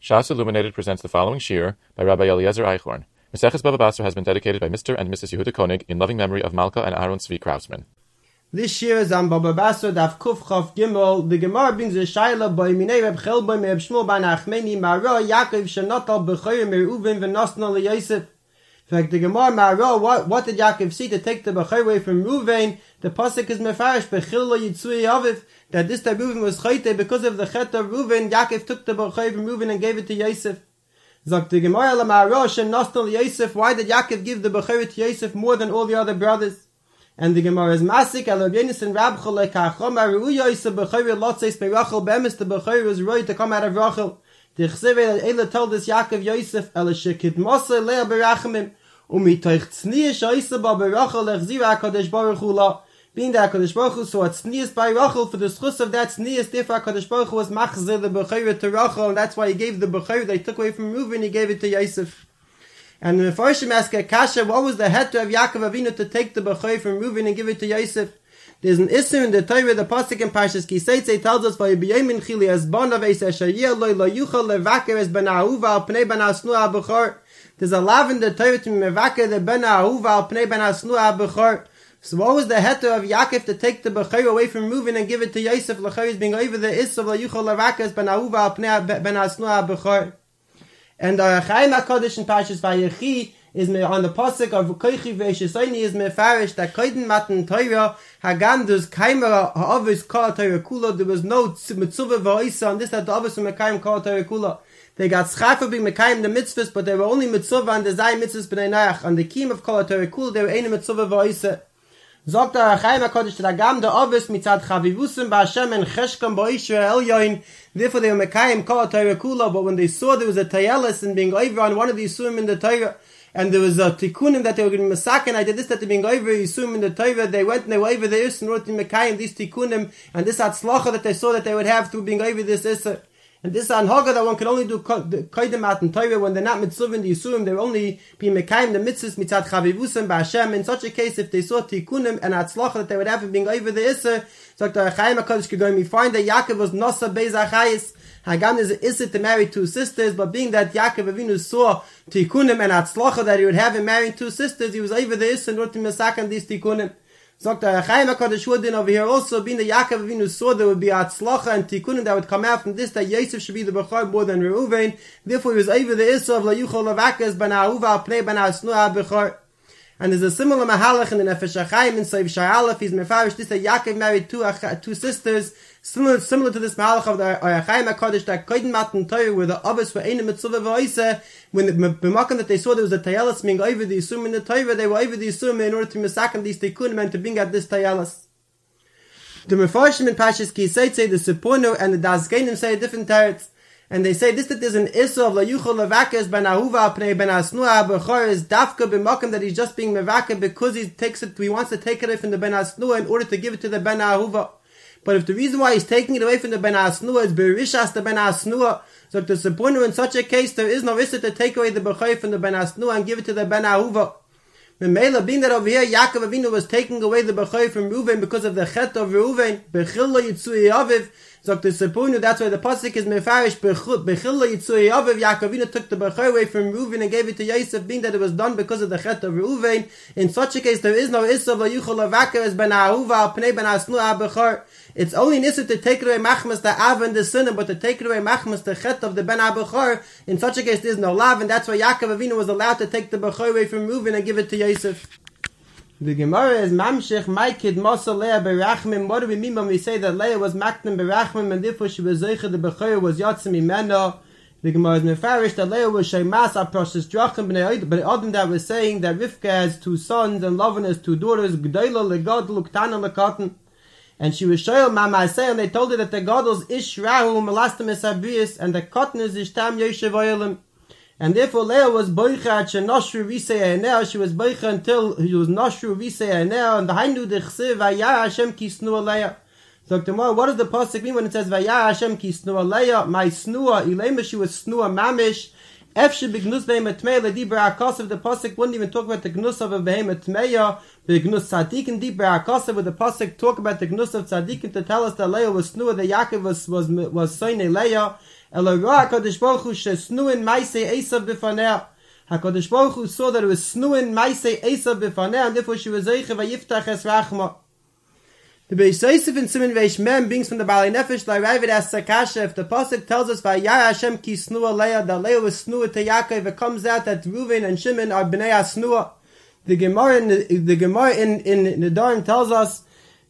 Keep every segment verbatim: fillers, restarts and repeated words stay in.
Shas Illuminated presents the following shir by Rabbi Eliezer Eichhorn. Maseches Bava Basra has been dedicated by Mister and Missus Yehuda Koenig in loving memory of Malka and Aaron Tzvi Krausman. This shir is on Bava Basra Daf Kuf Chav Gimel. The Gemara brings a shaila by Minei Reb Chelboy Reb Shmuel Bar Nachmeni Mara Yaakov Shenotal B'Chayim Mereuven V'Nosna LeYosef. In fact, the Gemara Mara, what, what did Yaakov see to take the B'Chayim away from Reuven? The pasuk is mefarish Bechil Lo Yitzui Aviv that this time Reuven was chayte because of the chet of Reuven. Yaakov took the B'Chayim from Reuven and gave it to Yosef. Zok the Gemara La Mara Shem Nostal Yosef. Why did Yaakov give the B'Chayim to Yosef more than all the other brothers? And the Gemara is Masik Al Rabbeinu and Rab Chol Lekachom Aru Yosef B'Chayim Lotzes Be'Rachel Be'emes the B'Chayim was right to come out of Rachel. The Chsevei Eila told us Yaakov Yosef El Shekid Moshe Leah Berachimim Umitoich Tzniya Yosef Ba Berachel Echzira HaKadosh Baruch Hu La. Being that HaKadosh Baruch Hu saw tznius by Rachel, for the schus of that tznius, therefore HaKadosh Baruch Hu was machzir the Bechayra to Rachel, and that's why he gave the Bechayra they took away from Reuven, he gave it to Yosef. And the Mefarshim ask Akasha, what was the heter of Yaakov Avinu to take the Bechayra from Reuven and give it to Yosef? There's an issue in the Torah, the pasuk in Parshas Kiseitze tells us, "Vayibiyemin chili as bon of eis ashayir loy lo yuchal levaker as ben ahuva al pnei ben asnu ha-bechor." There's a lav in the Torah to mevaker the ben ahuva al pnei ben asnu ha-bechor. So what was the heter of Yaakov to take the Bechayr away from Reuven and give it to Yosef? L'chayr is being over the Issav L'yuchal L'rakas ben Ahuva al Pnei ben Asnu ha-Bechor. And the Chaim HaKadosh in Parshas Vayechi is on the pasuk of Koichi Ve'eshesayni is mefarish that Koiden Matan Torah Hagandus Kaimer Ha'avis Kol Torah Kula. There was no Mitzvah V'oisa on this that the Avis were Mekayim Kol Torah Kula. They got Schafa being Mekayim the mitzvahs, but they were only Mitzvah on the Zay mitzvahs B'nai Nayach. On the Kim of Kol Torah Kula, they were any Mitzvah V'oisa. Zogt der Chaim HaKadosh to the Gam the Avis mitzad Chavivusim ba'Hashem and Cheshkam ba'Yisrael Elyoin. Therefore they were Mekayim Kol Torah Kula, but when they saw there was a Tayelis and being over on one of these Yisuim in the Torah, and there was a Tikkunim that they were going to Masak, and I did this that they being over Yisuim in the Torah, they went and they were over the Is and wrote in Mekayim these Tikkunim, and this Hatzlacha that they saw that they would have through being over this Isser. And this is an Haga that one can only do Koidem Matan Torah when they're not mitzvah in the Yisurim, they will only be Mekayim the mitzvahs mitzad Chavivusam ba'Hashem. In such a case, if they saw Tikkunim and Hatzlacha that they would have being over the Isser, so the Chaim HaKadosh could go, we find that Yaakov was Nosa Beis Achayis. Hagam is an Isser to marry two sisters, but being that Yaakov Avinu saw Tikkunim and Hatzlacha that he would have him marrying two sisters, he was over the Isser and wrote him Masak these Tikkunim. So the Chaim HaKadosh would then over here also, being that Yaakov Avinu saw there would be Hatzlacha and Tikkunim that would come out from this, that Yosef should be the Bechor more than Reuven. Therefore he was over the Isser of La Yuchal Lavakas ben Ahuva al Pnei ben Asnu ha-Bechor. And there's a similar mahalach in the Nefesh HaChaim in Soif Shar Aleph. He's mefarish this that Yaakov married two two sisters, similar similar to this mahalach of the Chaim HaKadosh that Koiden Matan Torah where the Abbas were Einem Mitzvah V'oisa. When the b'makom that they saw there was a Tayelis being over the Yisum in the Torah, they were over the Yisum in order to misakim these Tikkunim and to bring out this Tayelis. The Mefarshim in Parshas Kiseitze say the Sepono and the Dazgenim say different tarets. And they say this that there's an issue of la yuchol levakas ben ahuva pnei ben asnu ha-bechor is dafka b'makom that he's just being mevaka because he takes it, he wants to take it away from the ben asnu in order to give it to the ben ahuva. But if the reason why he's taking it away from the ben asnu is berishas the ben asnu, so to the point in such a case there is no issue to take away the bechor from the ben asnu and give it to the ben ahuva. The Mela being that over here Yaakov Avinu was taking away the bechor from Reuven because of the chet of Reuven bechil lo yitzui aviv. So to Sepunu, that's why the pasuk is mefarish bechil lo yitzui aviv. Yaakov Avinu took the bechor away from Reuven and gave it to Yosef, being that it was done because of the chet of Reuven. In such a case, there is no issur la yuchol lavaker as ben ahuva al pnei ben asnu ha-bechor. It's only an issur to take away machmas the av and the sinner, but to take away machmas the chet of the ben ha-bechor. In such a case, there is no lav, and that's why Yaakov Avinu was allowed to take the bechor away from Reuven and give it to Yosef. The Gemara is Mamshech, my kid Mosa Leah Berachmim. What do we mean when we say that Leah was Makdim Berachmim and therefore she was Zeicha, the Bechor was Yatzim Imeno? The Gemara is Mefarish that Leah was Sheimas Aproshis Drachim B'nei, but Adam that was saying that Rivka has two sons and Lavan has two daughters, G'dayla Legadl, Uktana Lekatan. And she was Shoyel Mama say, and they told her that the Gadol's Ish Rahu Melastim Esabrius and the Cotton is Ishtam Yoshev Oyelim. And therefore Leah was boicha at shenoshru visei enel. She was boicha until he was noshru visei enel. And the Hainu dechsev vayar Hashem ki snua Leah. So tomorrow, what does the pasuk mean when it says vayar Hashem ki snua Leah? My snua ilema, she was snua mamish. Efshe begnus behemet tmeya ledibra akasav. The pasuk wouldn't even talk about the gnus of a behemet tmeya. The gnus tzadikin dibra akasav. With the pasuk talk about the gnus of tzadikin to tell us that Leah was snua, that Yaakov was was was soine Leah. Ela roa HaKadosh Baruch Hu shesnuin maisei Esav b'fanea. HaKadosh Baruch Hu saw that it was snuin maisei Esav b'fanea, and therefore she was zeiche vayiftach es rachma. The Beis Yosef in Siman Reish Mem brings from the Balei Nefesh like Ravid asks Sakasha, if the pasuk tells us Vayara Hashem ki snua Leah, that Leah was snua to Yaakov, it comes out that Reuven and Shimon are bnei snua. The Gemara in the, the Gemara in in the Nedarim tells us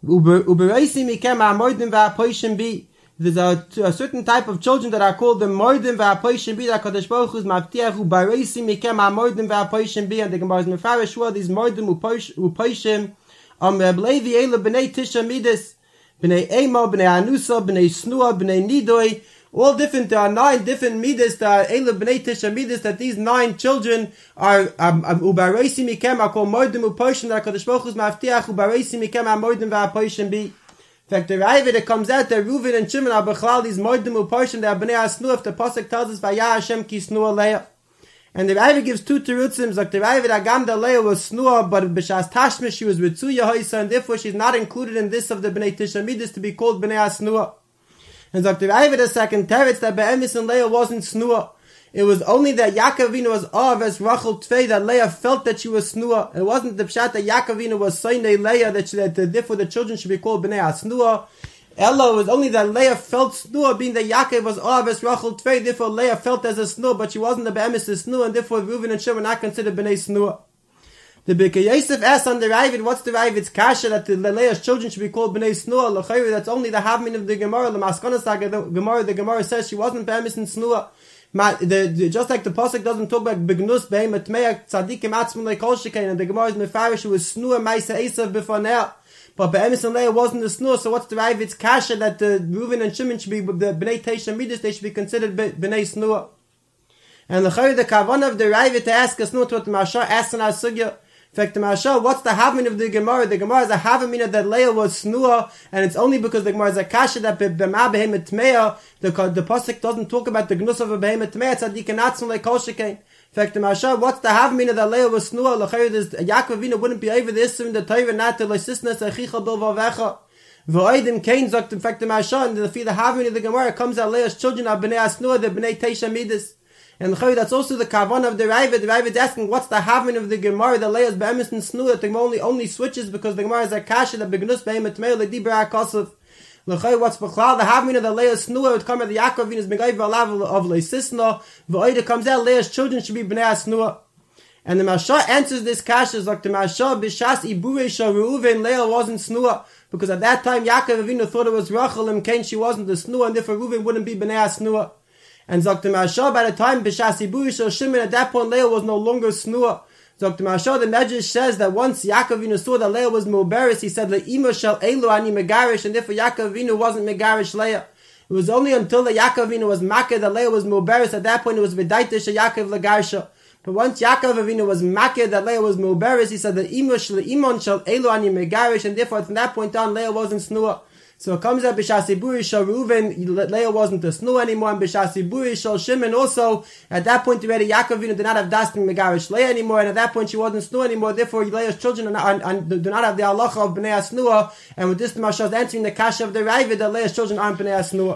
Ubereisi mikem ha'modim v'ha'poishim bi. There's a, a certain type of children that are called the modim v'ha'poishim bi. That Kadosh Baruch Hu's mavtiach ubereisi mikem ha'modim v'ha'poishim bi. And the Gemara is mefarish what these modim u'poishim. Am Levi ele bnei Tisha Midas, bnei Ema, bnei Anusa, bnei Snua, bnei Nidoi, all different. There are nine different Midas that are ele bnei Tisha Midas, that these nine children are ubareisi mikem are called modim u'poishim, that Kadosh Baruch Hu's mavtiach ubareisi mikem ha'modim v'ha'poishim bi. In fact, the Raiva that comes out that Reuven and Shimon are bechlal these modim u'poishim that are bnei Snua. If the pasuk tells us Vayara Hashem ki snua Leah. And the Raiva gives two terutzim, like the Raiva that Agam Leah was snua, but b'shas tashmish she was ritzuya hoisa, and therefore she's not included in this of the bnei Tisha Midas to be called bnei snua. And like the Raiva the second teretz that Be'emis and Leah wasn't snua. It was only that Yaakov Avinu was av as Rachel Tvei that Leah felt that she was snua. It wasn't the pshat that Yaakov Avinu was soinei Leah that, she, that therefore the children should be called bnei snua. Ella was only that Leah felt snua, being that Yaakov was av as Rachel Tvei, therefore Leah felt as a snua, but she wasn't the be'emes snua, and therefore Reuven and Shimon were not considered bnei snua. The Birkei Yosef asked on the Ravid, what's the Ravid's kasha that the Leah's children should be called bnei snua? L'chayri, that's only the havmin of the Gemara. The Maskonas the Gemara, the Gemara says she wasn't be'emes and snua. The, the, just like the pasuk doesn't talk about begnus behemet meyak tzadikim atzmul lekol shekain, and the Gemara is mefarish who was snua ma'isa esav b'faneh. But Be'emes and Leah wasn't the snur, so what's the Ravid's kasha that the Reuven and Shimon should be the bnei Tisha Midas, they should be considered bnei snur. And the Chayr, the kavanah of the Ravid to ask us snur to what the Marsha asked in our sugya. In fact, the Marsha, what's the havmin of the Gemara? The Gemara is a havamina that Leah was snur, and it's only because the Gemara is a kasha that b'ma behemet tmeya, the the pasuk doesn't talk about the gnus of a behemet tmeya. Tzadikim atzmul lekol shekain. In fact, the Marsha, what's the havmina that Leah was snua? L'chayr, Yaakov Avinu wouldn't be over this in the Torah not to leisisnas achicha bil vavecha. V'oidim kain zok. In fact, the Marsha and the the havmina of the Gemara comes out Leah's children are bnei snua, the bnei Tisha Midas. And l'chayr, that's also the kavan of the Ravid. The Ravid is asking, what's the havmina of the Gemara that Leah's be'emes and snua? The Gemara only only switches because the Gemara is a kasha that begnus behemet tmeil ledibra akosov. L'chay, what's b'chlal the havmina that Leah's snua would come at the Yaakov Avinu's megayv alav of leisisna. V'oida comes out Leah's children should be bnei snua. And the Marsha answers this kasha like the Marsha b'shas ibure shel Reuven Leah wasn't snua because at that time Yaakov Avinu thought it was Rachel and Cain, she wasn't the snua, and therefore Reuven wouldn't be bnei snua. And Zok the Marsha by the time b'shas ibure shel Shimon, at that point Leah was no longer snua. Zok the Marsha, the Medrash says that once Yaakov Avinu saw that Leah was Muberis, he said le'ima shel elu ani megarish, and therefore Yaakov Avinu wasn't megarish Leah. It was only until the Yaakov Avinu was makeh that Leah was Muberis. At that point it was v'daitish Yaakov legarsha. But once Yaakov Avinu was makeh that Leah was Muberis, he said le'ima shel imon shel elu ani megarish, and therefore from that point on Leah wasn't snua. So it comes out b'shas iburi shel Reuven, Leah wasn't a snua anymore, and b'shas iburi shel Shimon also, at that point already Yaakov Avinu did not have dasting megarish Leah anymore, and at that point she wasn't snua anymore, therefore Leah's children are not, are, are, do not have the halacha of bnei snua, and with this the Marsha is answering the kasha of the Ravid that Leah's children aren't bnei snua.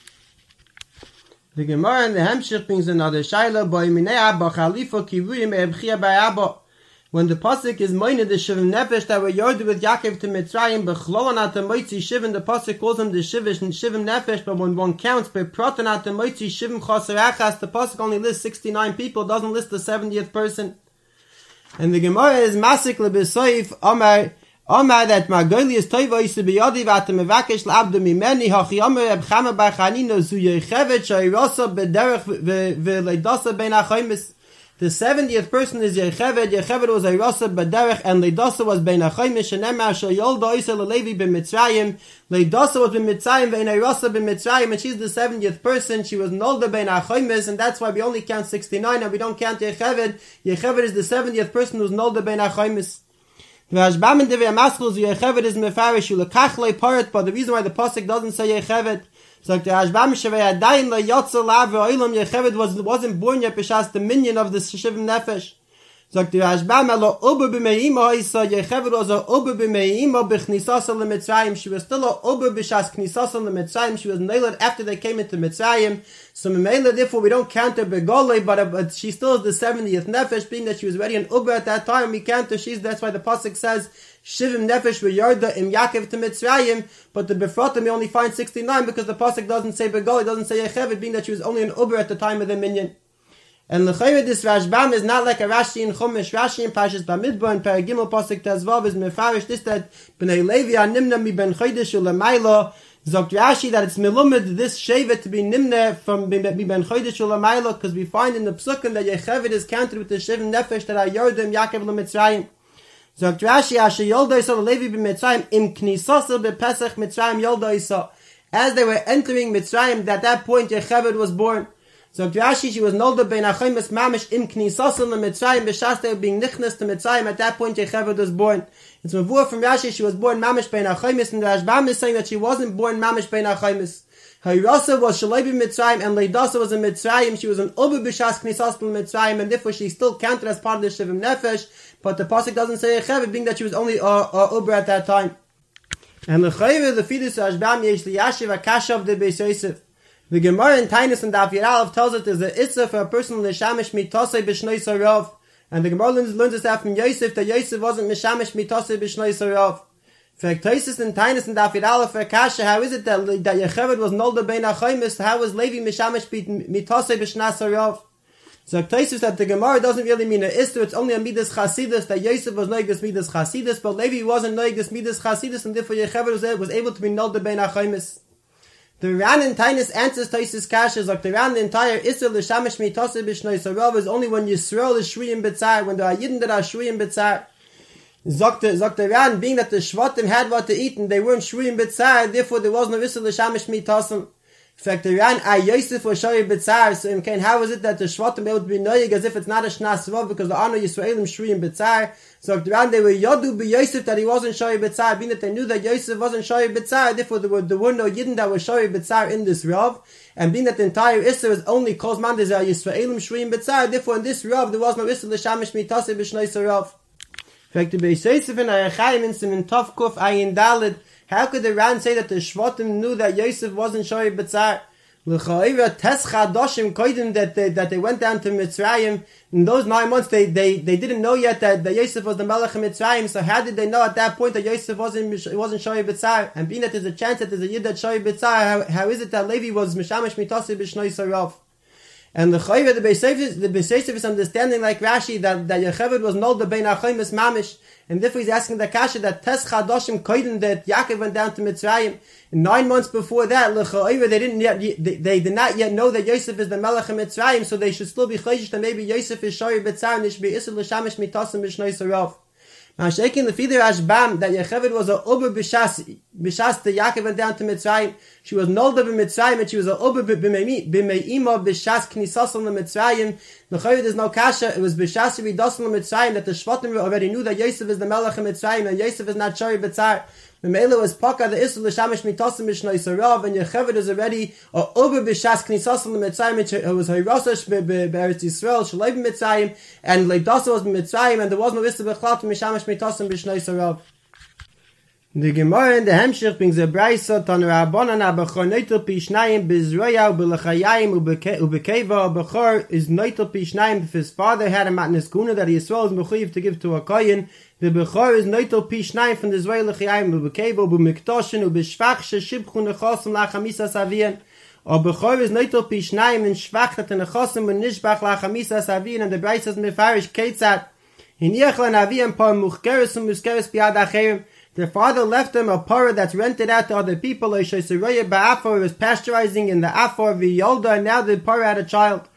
The Gemara and the Hemshich brings another shaila, b'yiminei b'chalifa kivuyim ebchia b'ayabba. When the pasuk is moined the shivim nefesh that were yorded with Yaakov to Mitzrayim, b'chlolonat the moitzi shivim, the pasuk calls them the shivish and shivim nefesh, but when one counts by protonat the moitzi shivim chaserachas, the pasuk only lists sixty-nine people, doesn't list the seventieth person. And the Gemara is masik lebesoif Amar Amar that Margoli is toiva is to be yodi v'atem mevakesh l'abdu mimeni hachi Amar ebchama bar chanina zu yechevet shayrosa b'derech v'leidasa ben achaymis. The seventieth person is Yechevet. Yechevet was Eirasa Baderech, and Leidasa was Bein HaChoimish, and Emma Shayolda Isa Lelevi Ben Mitzrayim. Leidasa was Ben Mitzrayim, Bein Eirasa Ben Mitzrayim, and she's the seventieth person. She was Nolda Bein HaChoimish, and that's why we only count sixty-nine, and we don't count Yechevet. Yechevet is the seventieth person who's Nolda Bein HaChoimish. The Rashbam and Devei HaMaschil, Yechevet is Mefarish, Ulekachlei Parat, but the reason why the Pasuk doesn't say Yechevet, so the Rashbam Shevei Adayin La Yotza Lav Oilam Yechevet was wasn't born yet b'shas the minion of the Shivim Nefesh. Sagt die Rashbam, elo ober b'meima isa, Yechever was a ober b'meima b'chnisasa l'Mitzrayim. She was still a ober b'shas knisasa l'Mitzrayim. She was nailed after they came into Mitzrayim. So Memela, therefore we don't count her begolei, but, uh, but she still is the seventieth nefesh, being that she was already an uber at that time. We count her. She's, that's why the pasuk says, Shivim nefesh v'yarda im Yaakov to Mitzrayim, but the Befratim we only find sixty-nine because the pasuk doesn't say begolei, doesn't say Yechever, being that she was only an uber at the time of the minyan. And l'chayre this Rashbam is not like a Rashi in Chumash. Rashi in Parshas Bamidbar and Paragimel Pasuk Tezvav is mefarish this that B'nai Levi animna mi ben chodesh u'lamayla. Zogt Rashi that it's melumed this shevet to be nimna from mi ben chodesh u'lamayla because we find in the Psukim that Yechevet is counted with the Shivim nefesh that are Yordim Yaakov l'Mitzrayim. Zogt Rashi asher yolda isa Levi b'Mitzrayim im knisasa b'Pesach Mitzrayim yolda isa. As they were entering Mitzrayim, at that point Yechevet was born. So Rashi, she was nolda bein achoymes mamish im knisasam l'Mitzrayim b'shas they were being nichnas to Mitzrayim. At that point, Yechever was born. It's mavur from Rashi. She was born mamish bein achoymes, and the Rashbam is saying that she wasn't born mamish bein achoymes. Hayrasa was shalei b'Mitzrayim, and Leidasa was in Mitzrayim. She was an ober b'shas knisasam l'Mitzrayim, and therefore she still counted as part of the Shivim Nefesh. But the pasuk doesn't say Yechever, being that she was only a ober at that time. And the Chayver, the Fidus Rashbam yesh liyashiv akasha of the Beis Yosef. The Gemara in Tainus and Daf Yiralef tells us there's an Issa for a person l'shamish mitosei b'shnoi sarav. And the Gemara learns, learns this out from Yosef, that Yosef wasn't mishamish mitosei b'shnoi sarav. For Tosis in Tainus and Daf Yiralef for Kasha, how is it that, that Yechevet was nolda bein achoymes? How was Levi mishamish mitosei b'shna sarav? So Tosis that the Gemara doesn't really mean an Issa, it's only a midas chasidus, that Yosef was noig this midas chasidus, but Levi wasn't noig this midas chasidus, and therefore Yechevet was, was able to be nolda bein achoymes. The Ran in Tainus answers Tosis Kasha, like the Ran the entire Issa l'shamish mitosei b'shnoi sarav is only when Yisrael is shvuyim b'tzar, when there are Yidden that are shvuyim b'tzar. Zok the Ran, being that the Shvatim had what to eat and they weren't shvuyim b'tzar, therefore there was no Issa l'shamish mitosei. In fact, the Ran, ah, Yosef was shvuyim b'tzar, so in Kain, how is it that the Shvatim were able to be noyig as if it's not a shnas sarav, because the honor Yisraelim shvuyim b'tzar. So the Ran, they were yodu b'Yosef that he wasn't shvuyim b'tzar, being that they knew that Yosef wasn't shvuyim b'tzar, therefore there were, there were no Yidden that were shvuyim b'tzar in this Rav, and being that the entire Issa is only called man desire Yisraelim shvuyim b'tzar, therefore in this Rav there was no Issa l'shamish mitosei b'shnoi sarav. In fact, the Beis Yosef in Arachayim in Simin Tov Kuf Ayin Daled, how could the Ran say that the Shvatim knew that Yosef wasn't shvuyim b'tzar? L'cha'ira tes chadoshim koidim that they that they went down to Mitzrayim in those nine months they they they didn't know yet that, that Yosef was the Melech of Mitzrayim. So how did they know at that point that Yosef wasn't wasn't shvuyim b'tzar? And being that there's a chance that there's a Yid that shvuyim b'tzar, how, how is it that Levi was mishamish mitosei b'shnoi sarav? And the Chayva, the Beis Yosef, the Beis Yosef is understanding like Rashi that that Yechevet was nolda bein achoymes mamish, and therefore he's asking the kasha that tes chadoshim koidim that Yaakov went down to Mitzrayim. Nine months before that, l'cha'ira, they didn't yet, they, they did not yet know that Yosef is the Melech of Mitzrayim, so they should still be chayish that maybe Yosef is shvuyim b'tzar and it should be Issa l'shamish mitosei b'shnoi sarav. Now, shaking the feeder Rashbam that Yechevet was a uber b'shas b'shas the Yaakov went down to Mitzrayim. She was nolda b'Mitzrayim and she was a uber b'meima b'shas knisasam l'Mitzrayim. L'chayre there's no kasha. It was b'shas yidasam l'Mitzrayim that the Shvatim already knew that Yosef is the Melech of Mitzrayim and Yosef is not shvuyim b'tzar. The Mela was Paka the Issa l'shamish mitosei b'shnoi sarav, and Yechevet is already a uber b'shas knisasam l'Mitzrayim. It was Hayrasash b'Eretz Yisrael shalei b'Mitzrayim, and Leidasa was b'Mitzrayim, and there was no Issa b'chlat mishamish mitosei b'shnoi sarav. The Gemara in the Hemshich brings a brayso tan Rabbanan abachor noitel pi shnayim b'zroya u'b'lechayayim u'b'keva. Abachor is noitel pi shnayim if his father had a matnes kuna that Yisrael is mechuyev to give to a kohen. The bechor is noitel pi shnayim from the zroya lechayayim u'b'keva u'b'miktoshin u'b'shvach sheshibchu nechosem lachamisas avian. Or bechor is noitel pi shnayim in shvach that nechosem u'nishbach lachamisas avian, and the brayso is mefarish ketzat hiniach lan avian par muchkeres u'muskeres biad acherim. Their father left them a parah that's rented out to other people. It was pasteurizing in the afor v'yolda, and now the parah had a child.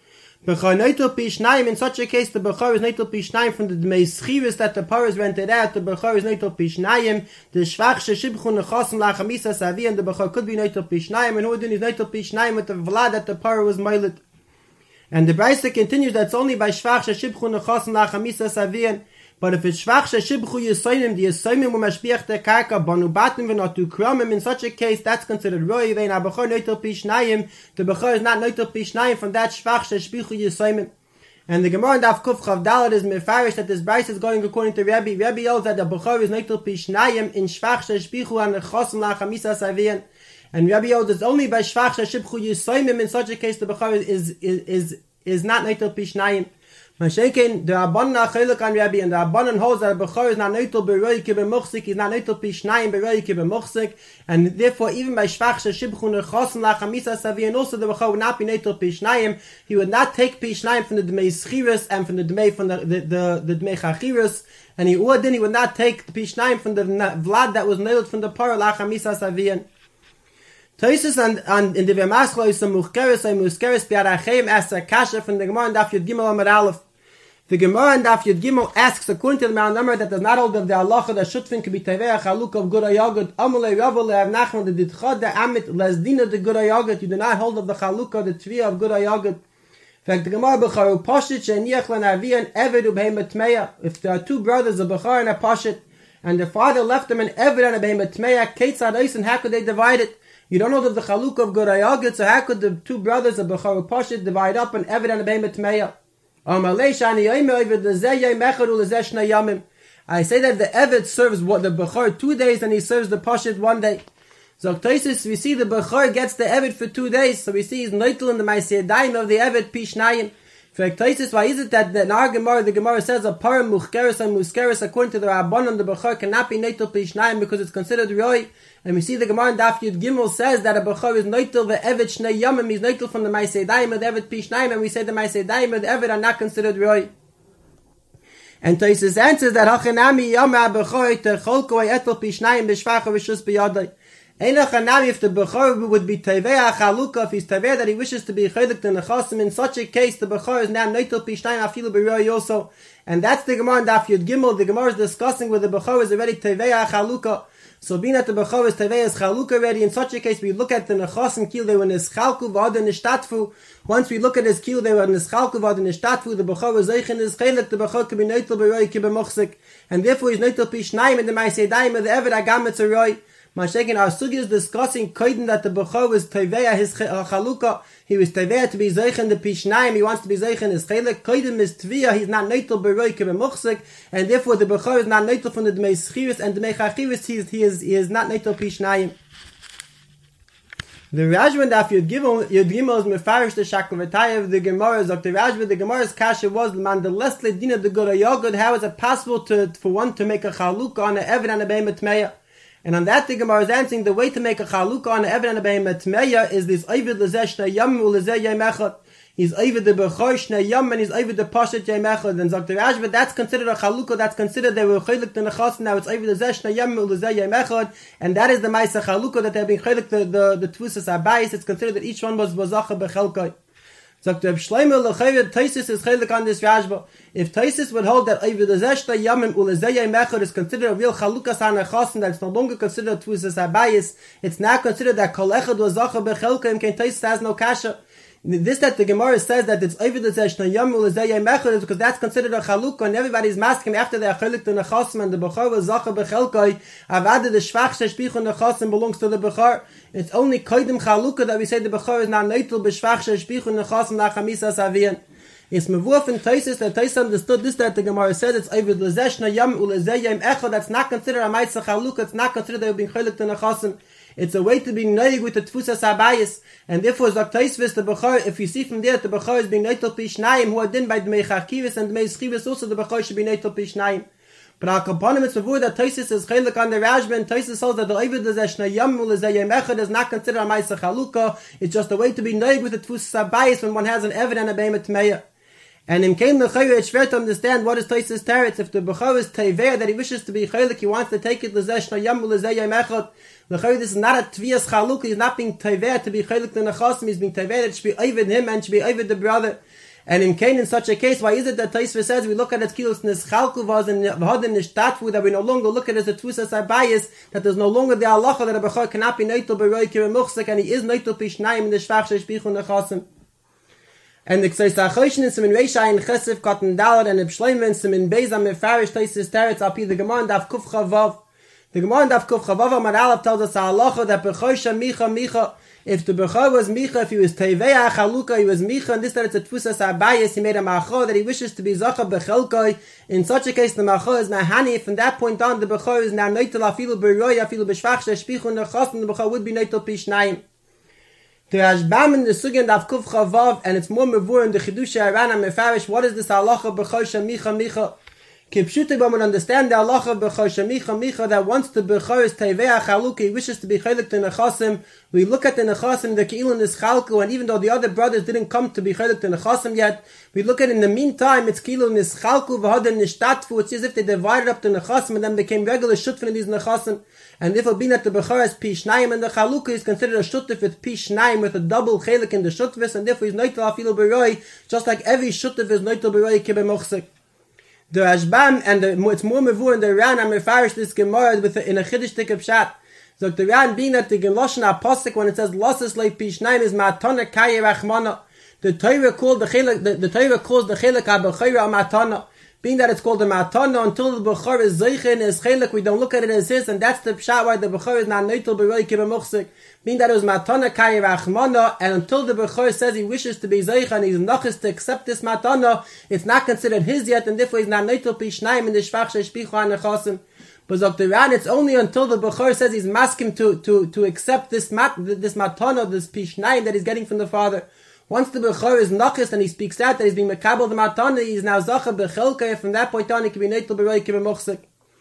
In such a case, the bechor is neitel pishnayim from the meischiris that the parah is rented out. The bechor is neitel pishnayim. The shvach sheshibchu nechasem lachamisas avi, and the bechor could be neitel pishnayim. And Hudin is neitel pishnayim with the vlad that the parah was meilit. And the brayso continues that's only by shvach sheshibchu nechasem lachamisas avi. But if it's shvach sheshibchu yisoyim, the yisoyim will mashbiach the karka banu batim v'notu kramim. In such a case, that's considered roi vein abachor noitel pishnayim. The bachor is not noitel pishnayim from that shvach sheshbichu yisoyim. And the Gemara in Daf Kuf Chav Dalet is mefarish that this Bryce is going according to Rebbe. Rebbe holds that the Bechor is neitel pishnayim in shvach sheshpichu and nechosim lachamisa savian. And Rebbe holds it's only by shvach sheshpichu yisoimim. In such a case, the Bechor is is is is not neitel pishnayim. Mashenken the Rabbanan acheluk on Rebbe, and the Rabbanan holds that the Bechor is not neitel beroi ki bemuchzik. He's not neitel pishnayim beroi ki bemuchzik, and therefore even by shvach sheshpichu nechosim lachamisa savian, also the Bechor would not be neitel pishnayim. He would not take pishnayim from the dmei schiras and from the dmei from the the the, the dmei chachiras, and he would then he would not take the pishnayim from the vlad that was nailed from the par lachamisa savian. Toises and and in the Vemaschlo is some muchkeres and muskeres biarachem as a kasha from the Gemara and Daf Yud Gimel Amar Aleph. The Gemara and Daf Yud Gimel asks according to the Mount number that does not hold of the halacha that shutfin could be tevei chaluk of gura yogurt amalei ravel le'av nachman the ditchad the amit lesdina the gura yogurt. You do not hold of the chalukah the tvia of gura yogurt. In fact, the Gemara b'charu poshit she'niach l'navi and eved u'behemet tmeya. If there are two brothers, a b'char and a poshit, and the father left them an eved and a behemet tmeya, keitzad oisen, how could they divide it? You don't hold of the chalukah of gura yogurt, so how could the two brothers, a b'char and a poshit, divide up an eved and a behemet tmeya? I say that the Eved serves what the Bechor two days and he serves the Pashit one day. So Taisus, we see the Bechor gets the Eved for two days, so we see he's neitel in the Maaseh Daim of the Eved Pishnayim. For Taisus, why is it that in our Gemara, the Gemara says a par muchkeres and muskeres according to the Rabbanon, the Bechor cannot be neitel Pishnayim because it's considered roi. And we see the Gemara in Daf Yud Gimel says that a Bechor is neitel the Eved Shnei Yamim, he's neitel from the Maaseh Daim of the Eved Pishnayim, and we say the Maaseh Daim of the Eved are not considered roi. And Taisus answers that Hachanami Yama Bechor techolko etel Pishnayim b'shvacha v'shus b'yadai. Einachanami if the Bechor would be tevei chalukah, if he's tevei that he wishes to be chelik to nechasim, in such a case the Bechor is now neitel Pishnayim afilu b'roi also. And that's the Gemara in Daf Yud Gimel. The Gemara is discussing where the Bechor is already tevei chalukah. So being that the Bechor is tevei is chalukah already, in such a case we look at the nechasim kil, they were nischalku v'ad nishtatfu. Once we look at his kil, they were nischalku v'ad nishtatfu. The Bechor is zeichin is chelik, the Bechor can be neitel b'roi ki b'mochzik, and therefore he's neitel Pishnayim in the Maaseh Daim of the Eved agam etzeroi. Mashiach, our sugi is discussing koiden that the Bechor was tevei his chalukah. He was tevei to be zeichin the Pishnayim. He wants to be zeichin his chelik. Koiden is tvia. He's not neitel b'roi ki b'mochzik, and therefore the Bechor is not neitel from the dmei schiris and dmei chachiris. He is he is he is not neitel Pishnayim. The Rajman Daf Yud Gimel Yud Gimel is mefarish the shaklavatayev. The Gemara is of the Rajman. The Gemara's kasha was man the less ledina the gura yogurt. How is it possible to for one to make a chalukah on a eved and a behemet tmeya? And on that the Gemara is answering the way to make a chalukah on an eved and a behemet tmeya is this ovid lezeh shnei yom ulezeh yom echad. He's ovid the bechor shnei yom and he's ovid the pashat yom echad. And Doctor Rashba, that's considered a chalukah. That's considered they were chelik to nechas. Now it's ovid lezeh shnei yom ulezeh yom echad, and that is the ma'aseh chalukah that they've been chelik the the the tvusas abayis. It's considered that each one was wazacha bechelkai. Sagt Reb Shlomo Lechayed, Taisus is chelik on this Rashba. If Taisus would hold that Ovid lezeh shnei yomim ulezeh yom echad is considered a real chalukah sanachas, that's no longer considered tvusas abayis, it's now considered that kol echad wazacha bechelkai. Imkein Taisus has no kasha. This that the Gemara says that it's Ovid lezeh shnei yomim ulezeh yom echad is because that's considered a chalukah, and everybody's masking after they are chelik to nechasim and the bechor wazacha bechelkai. Avada the shvach sheshpichu nechasim belongs to the bechor. It's only koidim chalukah that we say the bechor is not neitel b'shvach sheshpichu nechasim lachamisa savian. It's mevurf in Taisus that Taisus understood this that the Gemara says it's Ovid lezeh shnei yomim ulezeh yom echad. That's not considered a ma'aseh chalukah. It's not considered they've been chelik to nechasim. It's a way to be noig with the tfusas abayis, and therefore Zok Taisvis the Bechor. If you see from there that the Bechor is being neitel Pishnayim, who are din by Dmei Chakivis and Dmei Schivis, also the Bechor should be neitel Pishnayim. But our component it's a that Taisus is chelik on the Rashba, and Taisus holds that the Ovid lezeh shnei yomim ulezeh yom echad is not considered a ma'aseh chalukah. It's just a way to be noig with the tfusas abayis when one has an eved and a behemet tmeya. And in came the Chayr, it's fair to understand what is Taisus teretz. If the Bechor is tevei that he wishes to be chelik, he wants to take it lezeh shnei yomim ulezeh yom echad. The Chayr, this is not a tvias chalukah. He's not being tevei to be chelik to nechasim. He's being tevei that it should be ovid him and should be ovid the brother. And in Cain, in such a case, why is it that Taisva says we look at it kilos nischalku vaz and v'hadim nishtatfu, that we no longer look at it as a tvusas abayis, that there's no longer the halacha that a bechor cannot be neitel b'roi ki b'muchzik, and he is neitel pishnayim in the shvach sheshpichu nechasim. And the Ksei Sachoshin in Simin Reisha in Chesef Katan Dalad and Ibshleim in Simin Beis Am Mefarish Taisus Teretz Api the Gemara Daf Kuf Chavav. The Gemara in Daf Kuf Chavav Amar Aleph tells us a halacha that Bechosha Micha Micha, if the Bechor was Micha, if he was Teveya Chalukah, he was Micha, and this that it's a Tfusas Abayis, he made a Macho that he wishes to be Zacha Bechelkoi. In such a case, the Macho is Mahani. From that point on, the Bechor is now Noitel Afilu Beroya, Afilu Beshvach Sheshpichu Nechos, and the Bechor would be Noitel Pishnayim. The Rashbam in the Sugyan Daf Kuf Chavav, and it's more Mavur in the Chidusha Arana Mefarish. What is this halacha Bechosha Micha Micha? Kipshute, but we understand the halacha Bechosha Micha Micha that once the Bechor is Teveya Chalukah, he wishes to be Chelik to Nechasim. We look at the Nechasim, the Keilun is Chalku, and even though the other brothers didn't come to be Chelik to Nechasim yet, we look at in the meantime, it's Keilun is Chalku, V'hoden Nishtatfu, it's as if they divided up the Nechasim and then became regular Shutfin in these Nechasim. And if it be that the Bechor is Pishnayim and the Chalukah is considered a Shutif with Pishnayim with a double Chelik in the Shutvis, and therefore he's Noitel Afilu Beroi, just like every Shutif is Noitel Beroi Kibe Mochsek. The Rashbam and the, it's more Mavur and the Ran are Mefarish this Gemara with a, in a Chiddush Tikab Pshat. So the Ran being that the Geloshen Apostle when it says Losses Leif Pishnayim is Matana Kaye Rachmana. The Torah called the Chilek the, the Torah calls the Chilek HaBechira Matana. Being that it's called the Matana until the Bechor is Zeichen is Chilek, we don't look at it as his, and that's the Pshat why the Bechor is not Noitel Beroi Kibe Mochsek. Being that it was Matana Kaye Rachmana, and until the Bechor says he wishes to be Zeichen and he's nachis to accept this Matana, it's not considered his yet, and therefore he's not Noitel Pishnayim in the Shvach Sheshpichu HaNechasim. But Doctor Ran, it's only until the Bechor says he's masking to, to, to accept this mat, this Matana, this Pishnayim that he's getting from the father. Once the Bechor is nachis and he speaks out that he's being mekabel the Matana, he's now Zacha Bechelka, from that point on he can be Noitel Beroi Kibe Mochsek.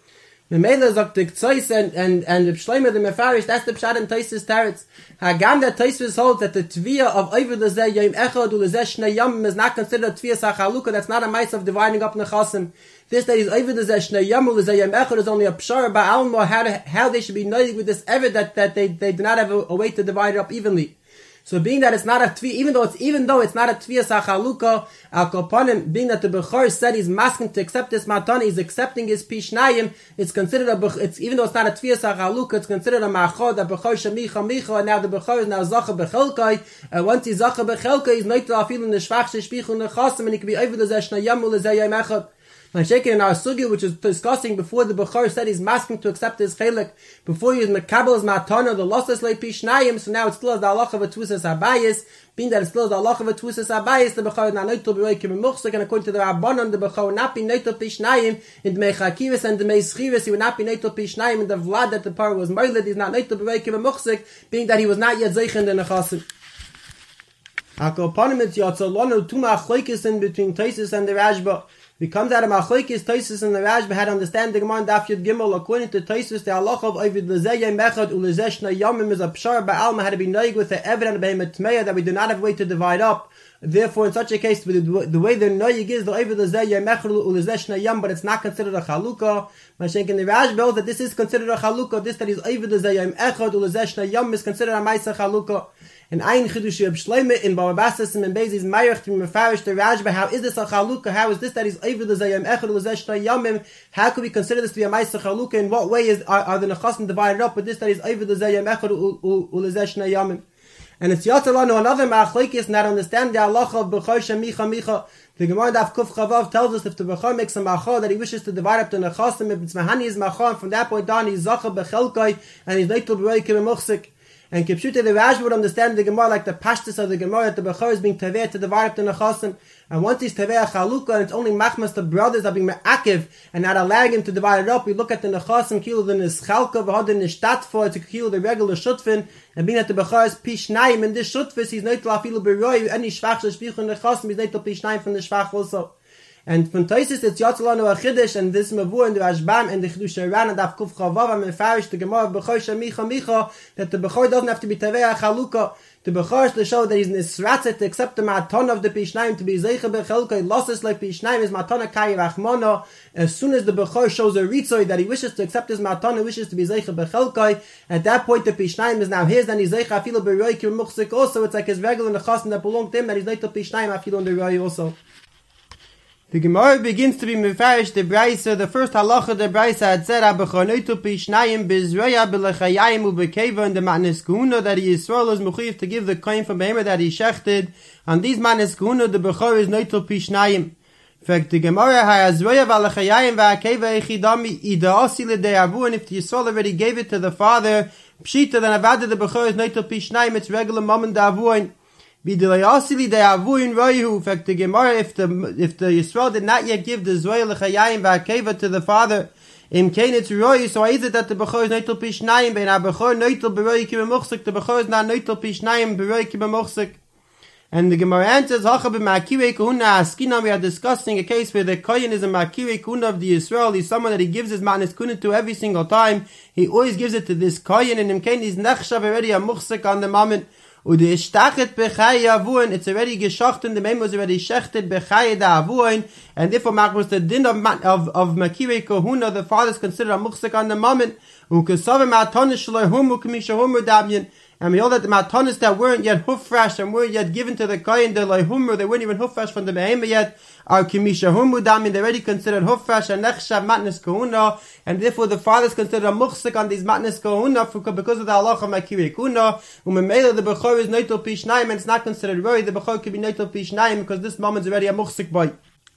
Memela sagt the Tzais and and and the Shleimer the Mefarish, that's the Pshat and Taisus Teretz. Hagam that Taisus holds that the Tviyah of Oived Lezeh Yom Echad Ulezeh Shnei Yom is not considered a Tviyah Sachalukah. That's not a mice of dividing up Nechasim. This that is Oived Lezeh Shnei Yom Ulezeh Yom Echad is only a Pshar Ba'almo how how they should be noted with this evid that that they they do not have a, a way to divide it up evenly. So being that it's not a tvi, even though it's even though it's not a tviyas hachaluka, al kopanim, being that the Bechor said he's masking to accept this matana, he's accepting his pishnayim, it's considered a it's even though it's not a tviyas hachaluka, it's considered a machod, a Bechor shemicha micha, and now the Bechor is now zacha bechelkai, and once he's zacha bechelkai, he's noitel afil in the shvach sheshpichu nechasim, and he can be over the zeshna yamul zeyayim echad. When shaking in our sugi, which is discussing before the Bechor said he's masking to accept his chelik, before he was mekabel his matana, the losses like pishnayim, so now it's still as the halacha of a twisas abayis, being that it's still as the halacha of a twisas abayis, the Bechor is not noitel beroi kibe mochsek, and according to the Rabbanon, the Bechor would not be noitel pishnayim in the mechakiris and the meischiris, he would not be noitel pishnayim in the vlad that the par was moiled, he's not noitel beroi kibe mochsek, being that he was not yet zeichen in the nechasim. Akoponim it's yatzalonu two machlokes in between Taisus and the Rashba. It comes out of machlokes Taisus and the Rashba had to understand the Gemara Daf Yud Gimel. According to Taisus, the halacha of Oived Lezeh Yom Echad Ulezeh Shnei Yomim is a pshar ba'alma had to be noig with the evid and behemet tmeya that we do not have a way to divide up. Therefore, in such a case, the, the way the noig is the Oived Lezeh Yom Echad Ulezeh Shnei Yom, but it's not considered a chalukah. Mashenk in the Rashba that this is considered a chalukah. This that is Oived Lezeh Yom Echad Ulezeh Shnei Yom is considered a ma'aser chalukah. And ein chidush yeb shleime in Baba Basas and Bezis Mayach to Mefarish the Rashba. How is this a chalukah? How is this that is Oived Lezeh Yom Echad Ulezeh Shnei Yomim? How could we consider this to be a ma'aser chalukah? In what way is are, are the nechasim divided up with this that is Oived Lezeh Yom Echad Ulezeh Shnei Yomim? And it's yatalanu another machlokes not understand the halacha of Bechor shemicha micha. The Gemara Daf Kuf Chavav tells us if the Bechor makes a macha that he wishes to divide up the nechasim, if it's mahani is macha, and from that point on he's zacha bechelkai and he's noitel beroi kibe mochsek. And Kipshute the Rashba would understand the Gemara like the pashtus of the Gemara that the Bechor is being teveh to divide up the nechasim. And once he's teveh chalukah and it's only machmas the brothers are being me'akiv and not allowing him to divide it up, we look at the nechasim kilo the nischalka v'hod nishtatfo, it's a kilo the regular shutfin, and being that the Bechor is pishnayim in this shutfis, he's noitel afilu beroi, any shvach sheshpichu nechasim, he's noitel pishnayim from the shvach also. And from Taisus it's yatzalanu a chiddush, and this mavur and the Rashbam and the Chiddush Ran and Daf Kuf Chavav and Mefarish the Gemara of Bechor shemicha micha that the Bechor doesn't have to be teveh chalukah. The Bechor is to show that he's nisratzet to accept the matana of the pishnayim to be zeicha bechelkai losses like pishnayim is matana kai rachmana. As soon as the Bechor shows a ritzoy that he wishes to accept his matana, wishes to be zeicha bechelkai, at that point the pishnayim is now his, and he's zeicha afilu beroi kibe mochsek also. It's like his regular nechasim that belonged to him, and he's noitel pishnayim afilu on the roi also. The Gemara begins to be mefarish the Braisa. The first halacha the Braisa had said abechonotu pishnayim bizroya belechayim ubekeva and the manes kuhuna that he Yisrael is mechuyev to give the coin from behemoth that he shechted. And these manes kuhuna the Bechor is noitel pishnayim. Fact the Gemara has Roya Valachayim Vakeva Echidami Idaosile de Avu, and if the Yisrael already gave it to the father, Pshita then Avada the Bechor is Neitel Pishnayim, it's regular mom and Avuin. Vidilayosili de Avuin Royu. Fact the Gemara, if the if the Yisrael did not yet give the Zoya Lachayim Vakeva to the father, Im Kain it's Royu, so why is it that the Bechor is Neitel Pishnayim, Ben Abechor Neitel Beroy Kibemochsik, the Bechor is not Neitel Pishnayim Beroy Kibemochsik. And the Gemara answers, Hacha b'Makirei Kahuna Askinam, we are discussing a case where the Kohen is a Makirei Kahuna of the Yisrael. He's someone that he gives his Matnas Kahuna to every single time. He always gives it to this Kohen, and in Kain he's Nechshav already a Muchsik on the moment. Ude Ishtachet Bechai Avuin, it's already geschochten, the name was already shechted Bechai da Avuin, and therefore was the din of of, of Makirei Kahuna, the father is considered a Muchsik on the moment. Ukesavim Atonish Shalahum Ukemishahum Udabyin. And we know that the matanis that weren't yet hufresh and weren't yet given to the kohen, the loihumur, they weren't even hufresh from the behemah yet, are kimisha humudam, they're already considered hufresh and nechshav matnas kahuna, and therefore the father is considered a muchsik on these matnas kahuna because of the halacha makirei kahuna. Umemela the bechor is neitel pishnayim, and it's not considered roi. The bechor could be neitel pishnayim because this moment is already a muchsik boy.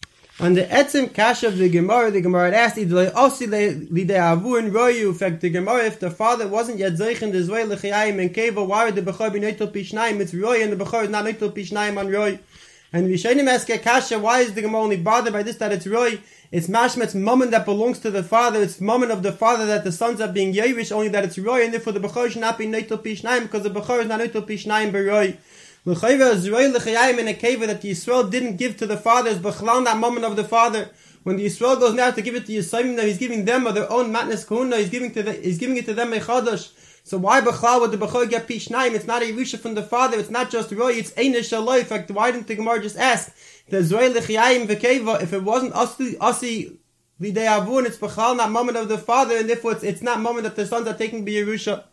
On the etzim kash of the Gemara, the Gemara asked, "Osi lidei avun royu." In fact, the Gemara, if the father wasn't yet zeichen the zwei lechayim and keva, why would the bechor be neitel pishnayim? It's roy, and the bechor is not neitel pishnayim on roy. And Rishonim ask a kasha, why is the Gemara only bothered by this that it's roy? It's mashmet's moment that belongs to the father. It's moment of the father that the sons are being yevish, only that it's roy, and therefore the bechor should not be neitel pishnayim because the bechor is not neitel pishnayim beroy. L'chayva Zroy l'chayim in a keva that the Yisrael didn't give to the fathers, b'chlan that moment of the father. When the Yisrael goes now to give it to Yisraelim, that he's giving them or their own matnas kahuna, he's giving to the, he's giving it to them mechadosh. So why b'chlan would the b'chol get pishnayim? It's not a yerusha from the father. It's not just roy. It's einish shaloi. In fact, why didn't the Gemara just ask the Zroy l'chayim v'keva if it wasn't asi asi l'idei avun? It's b'chlan that moment of the father, and therefore it's, it's not moment that the sons are taking by yerusha.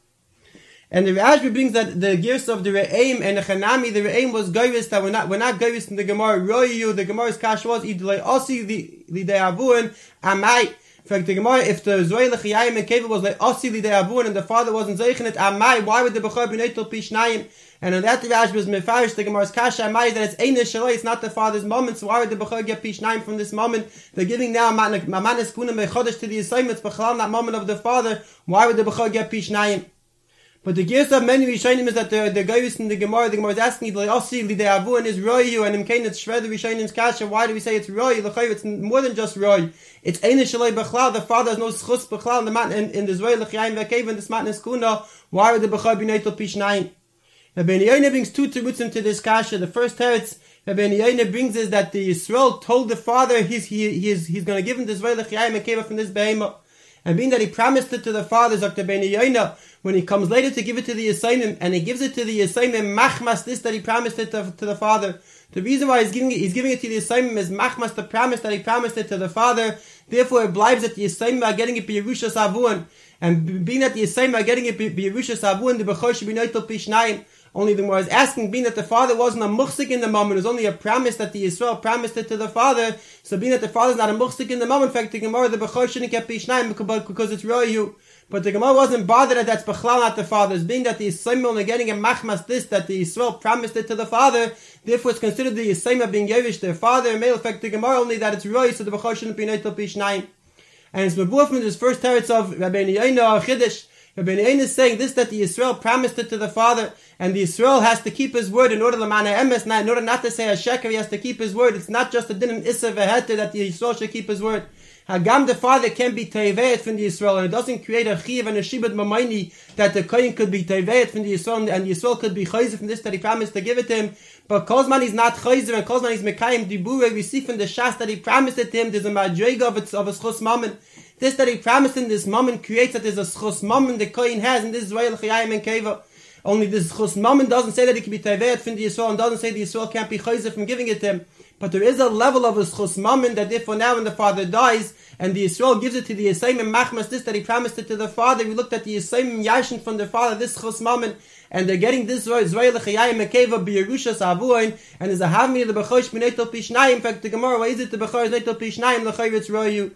And the Rashbi brings that the gears of the Re'aim and the Chanami, the Re'aim was Gairis, that we're not, we're not Gairis in the Gemara, Royu, the Gemara's Kash was, Idlai Osi, the De'avuin, Amai. In fact, the Gemara, if the Zoy L'chayim and Keva was like Osi, the De'avuin, and the father wasn't Zeichen it, Amai, why would the Bechor be Neitel Pishnayim? And on that the Rashbi was Mefarish, the Gemara's Kash, Amai, that it's Einish Shaloi, it's not the father's moment, so why would the Bechor get Pishnayim from this moment? They're giving now Manas Kuna Mechodesh to the assignments, Bechal, that moment of the father, why would the Bechor get Pishnayim? But the gears of many Rishonim is that the the guys in the Gemara, the Gemara is asking, "Osi lidei avun is royu," and in Kain it's shred the Rishonim's kasha. Why do we say it's royu? L'chayv it's more than just royu. It's einish shalei b'chlal. The father has no schus b'chlal in the mat in, in the zoy l'chayim v'kev in this matnas kuna. Why would the b'chor be neitel pishnayim? Rabbi Yoina brings two terutzim to this kasha. The first teretz Rabbi Yoina brings is that the Yisrael told the father he's he he is he's going to give him this zoy l'chayim v'kev from this behemoth. And being that he promised it to the fathers of the Ben Yoina, when he comes later to give it to the Yisayim, and he gives it to the Yisayim, machmas this that he promised it to, to the father. The reason why he's giving it, he's giving it to the Yisayim is machmas the promise that he promised it to the father. Therefore, it blives that the Yisayim are getting it b'Yerusha Savuan. And being that the Yisayim are getting it b'Yerusha Savuan, the Bechor should be neitel pishnayim. Only the Gemara is asking, being that the father wasn't a muhsik in the moment, it was only a promise that the Yisrael promised it to the father. So being that the father is not a muhsik in the moment, in fact, the Gemara, the Bechor shouldn't get pishnayim because it's royu. But the Gemara wasn't bothered that that's b'chlal not the father's. Being that the Yisrael are getting a machmas this, that the Yisrael promised it to the father, therefore it's considered the Yisrael being yevish their father. In male effect, the Gemara only that it's royu, so the Bechor shouldn't be neitel pishnayim. And it's mebuah from this first teretz of Rabbi Yoina Chiddush. Rabbi Yoina is saying this, that the Yisrael promised it to the father, and the Yisrael has to keep his word in order to mana emes, in order not to say a sheker, he has to keep his word. It's not just a din and issa v'heter that the Yisrael should keep his word. Hagam, the father can be teiveit from the Yisrael, and it doesn't create a chiv and a shibud mamaini that the kohen could be teiveit from the Yisrael, and the Yisrael could be chayzer from this that he promised to give it to him. But Kozman is not chayzer, and Kozman is mekayim dibure. We see from the shas that he promised it to him. There's a madrega of its of a schus mammon. This that he promised in this moment creates that there's a schus mammon the kohen has, and this is Zoyel Chayim and Keva. Only this schus mammon doesn't say that he can be teiveit from the Yisrael, and doesn't say the Yisrael can't be chayzer from giving it to him. But there is a level of a schus mammon that therefore now when the father dies, and the Yisrael gives it to the Yisayim and machmas this that he promised it to the father, we looked at the Yisayim yashin from the father, this schus mammon, and they're getting this Zoyel Chayim and Keva b'Yerusha Savuin, and there's a havmi the Bechor b'neitel pishnayim. In fact, the Gemara, why is it the Bechor is neitel pishnayim? L'chayv it's royu.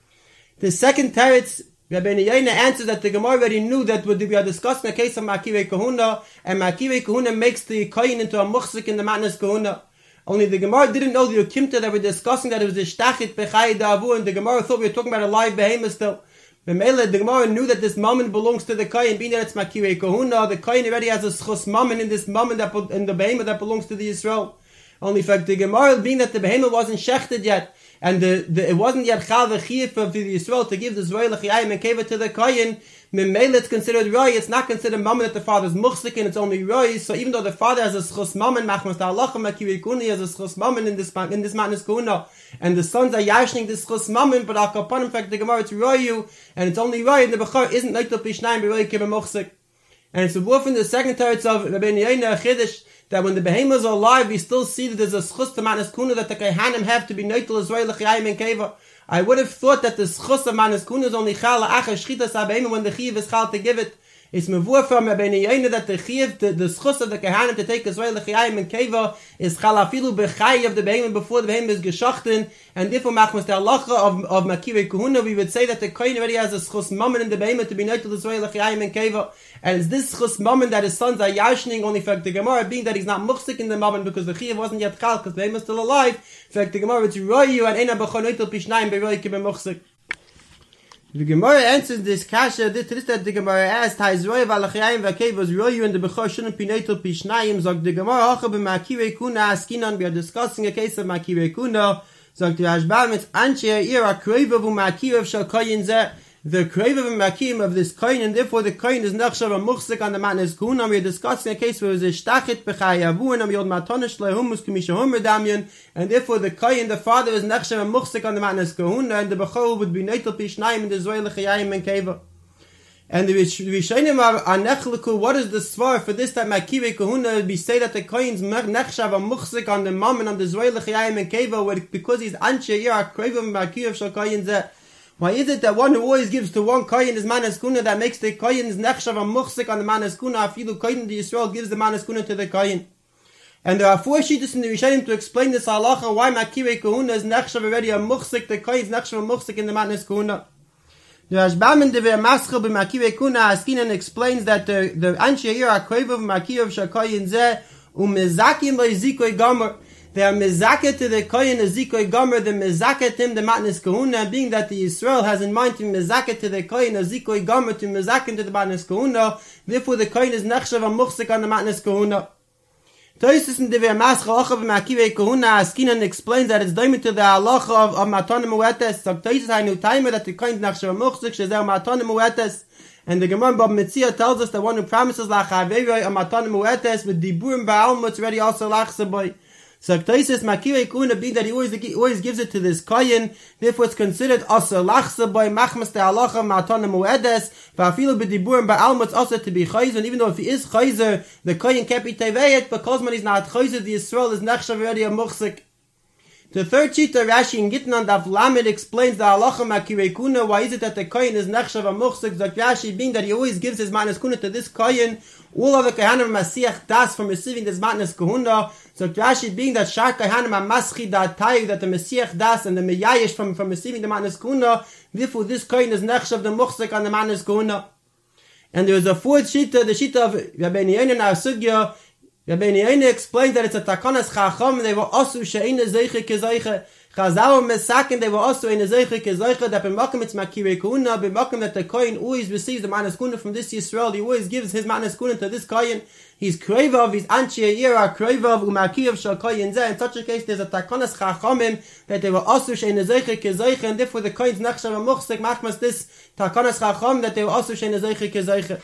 The second teretz, Rabbi Yoina answers that the Gemara already knew that we are discussing a case of Makirei Kahuna, and Makirei Kahuna makes the kohen into a muhsik in the matnas kahuna. Only the Gemara didn't know the Ukimta that we're discussing that it was a Shtachit Bechai Davu, and the Gemara thought we were talking about a live behemoth still. The Gemara knew that this moment belongs to the Kohen, being that it's Makirei Kohuna. The Kohen already has a schus moment in this moment that in the behemoth that belongs to the Yisrael. Only fact the Gemara, being that the behemoth wasn't shechted yet, and the, the, it wasn't yet chal v'chiyah for the Yisrael to give the Zroy l'chiyayim and keva to the Kohen, Memele it's considered Roy, it's not considered moment that the father's muchzik and it's only Roy. So even though the father has a schus moment, machmas ta'alacha makirei kuni has a schus moment in this in this matnas kuna, and the sons are yashning this schus moment, but akapan in fact the Gemara it's Royu, and it's only Roy, and the Bechor isn't like the Pishnayim Roy kiva muchzik. And it's a wolf in the second teretz of Rabbi Yehuda Chiddush that when the behemoths are alive, we still see that there's a schus to matnas kuna that the Kohanim have to be neitel as Roy l'chiyayim and keva. I would have thought that the schus of manas kuna is only chal la'achar shchitas habehemoth when the chiv is chal to give it. It's mevur from Rabbi Yehuda that the chiv, the, the schus of the Kohanim to take Israel l'chiyayim and keva is chal afilu b'chay of the behemoth before the behemoth is geschachten, and therefore machmas the halacha of of makirei kahuna we would say that the kohen already has a schus moment in the behemoth to be neitel Israel l'chiyayim and keva, and it's this schus moment that his sons are yashning only for the Gemara being that he's not muchzik in the moment because the chiv wasn't yet chal because the behemoth is still alive. In fact the Gemara it's royu and ena b'chon neitel pishnayim b'roy kibe muchzik. The Gemara answers this kasha. This is that the Gemara asked, "Ha'izroy v'alachayim v'akev was royu and the bechor shouldn't be neitel pishnayim." Zog the Gemara hacha b'makirei kuna askinan. We are discussing a case of makirei kuna. Zog the Rashbam it's anshe ira kreiva v'makirev shal koyin zeh. The kreiva v'makim of this koyin, and therefore the koyin is nachshav a muchzik on the matnas kuna. We are discussing a case where it was a shtachit b'chayavu and a yod matonish lehumus k'misha homer damyan, and therefore the koyin, the father, is nachshav a muchzik on the matnas kuna, and the bechor would be neitel pishnayim and the zoy l'chayayim and keva. And the Rishonim are nechleku. What is the svar for this? That makirei kahuna we say that the koyin's nechshav a muchzik on the mom and on the zoy l'chayayim and keva because he's anshe ira kreiva v'makirev shal koyin zeh. Why is it that one who always gives to one koyin is manas kuna that makes the koyin's nechshav a muchzik on the manas kuna? Afilu koyin the Yisrael gives the manas kuna to the koyin. And there are four shittas in the Rishonim to explain this halacha why makirei kahuna is nechshav already a muchzik, the koyin's nechshav a muchzik in the manas kuna. The Rashbam in the Maschil b'makirei kuna Askinan explains that the the anshe ira kreiva v'makirev shal koyin zeh umezakim le'zikoi gomer. They are mezakeh to the koyin a zikoi gomer, the mezakeh him the matnas kahuna, being that the Yisrael has in mind to mezakeh to the koyin a zikoi gomer to mezakeh to the matnas kahuna. Therefore, the koyin is nechshav a muchzik on the matnas kahuna. Toisus in the Maschil halacha b'makirei kahuna Askinan explains that it's doimid to the halacha of, of matanim muetes. So Toisus hainu timer that the koyin is nechshav a muchzik shezer matanim muetes. And the Gemara Bab Metzia tells us that one who promises lachaveiroi a matanim muetes with diburim ba'alma it's already also lachsaboy. So Toisus makirei kuna being that he always always gives it to this koyin, therefore it's considered also lachsa by machmas te halacha ma'atana muedes va'afilu b'diburim ba'alma it's also to be chayzer. And even though if he is chayzer, the koyin can't be teveyet because when he's not chayzer, the Yisrael is nechshav already a muchzik. The third shita Rashi in Gitnan Daf Lamed explains the halacha makirei kuna. Why is it that the koyin is nechshav a muchzik? Zok Rashi being that he always gives his manas kuna to this koyin, all of the kohanim masiach das from receiving this matnas kahuna. So Rashi being that shar kohanim are maschi that tayu that the masiach das and the meyayish from from receiving the matnas kahuna. Therefore, this koyin is nechshav the muchzik on the matnas kahuna. And there is a fourth shita, the shita of Rabbi Yehuda Sugya. Rabbi Yehuda explains that it's a takanas chacham. They were also she'ina zeiche kezeiche. Chazal mesaken they were also in a zeiche kezeiche that b'makom it's makirei kuna b'makom that the koyin always receives the manas kuna from this Yisrael. He always gives his manas kuna to this koyin. He's kreivav, he's anshe ira kreivav u'makirev shal koyin zeh. In such a case, there's a takanas chachamim that they were also she'ina zeiche kezeiche, and therefore the koyin's nechshav a muchzik machmas this takanas chacham that they were also she'ina zeiche kezeiche.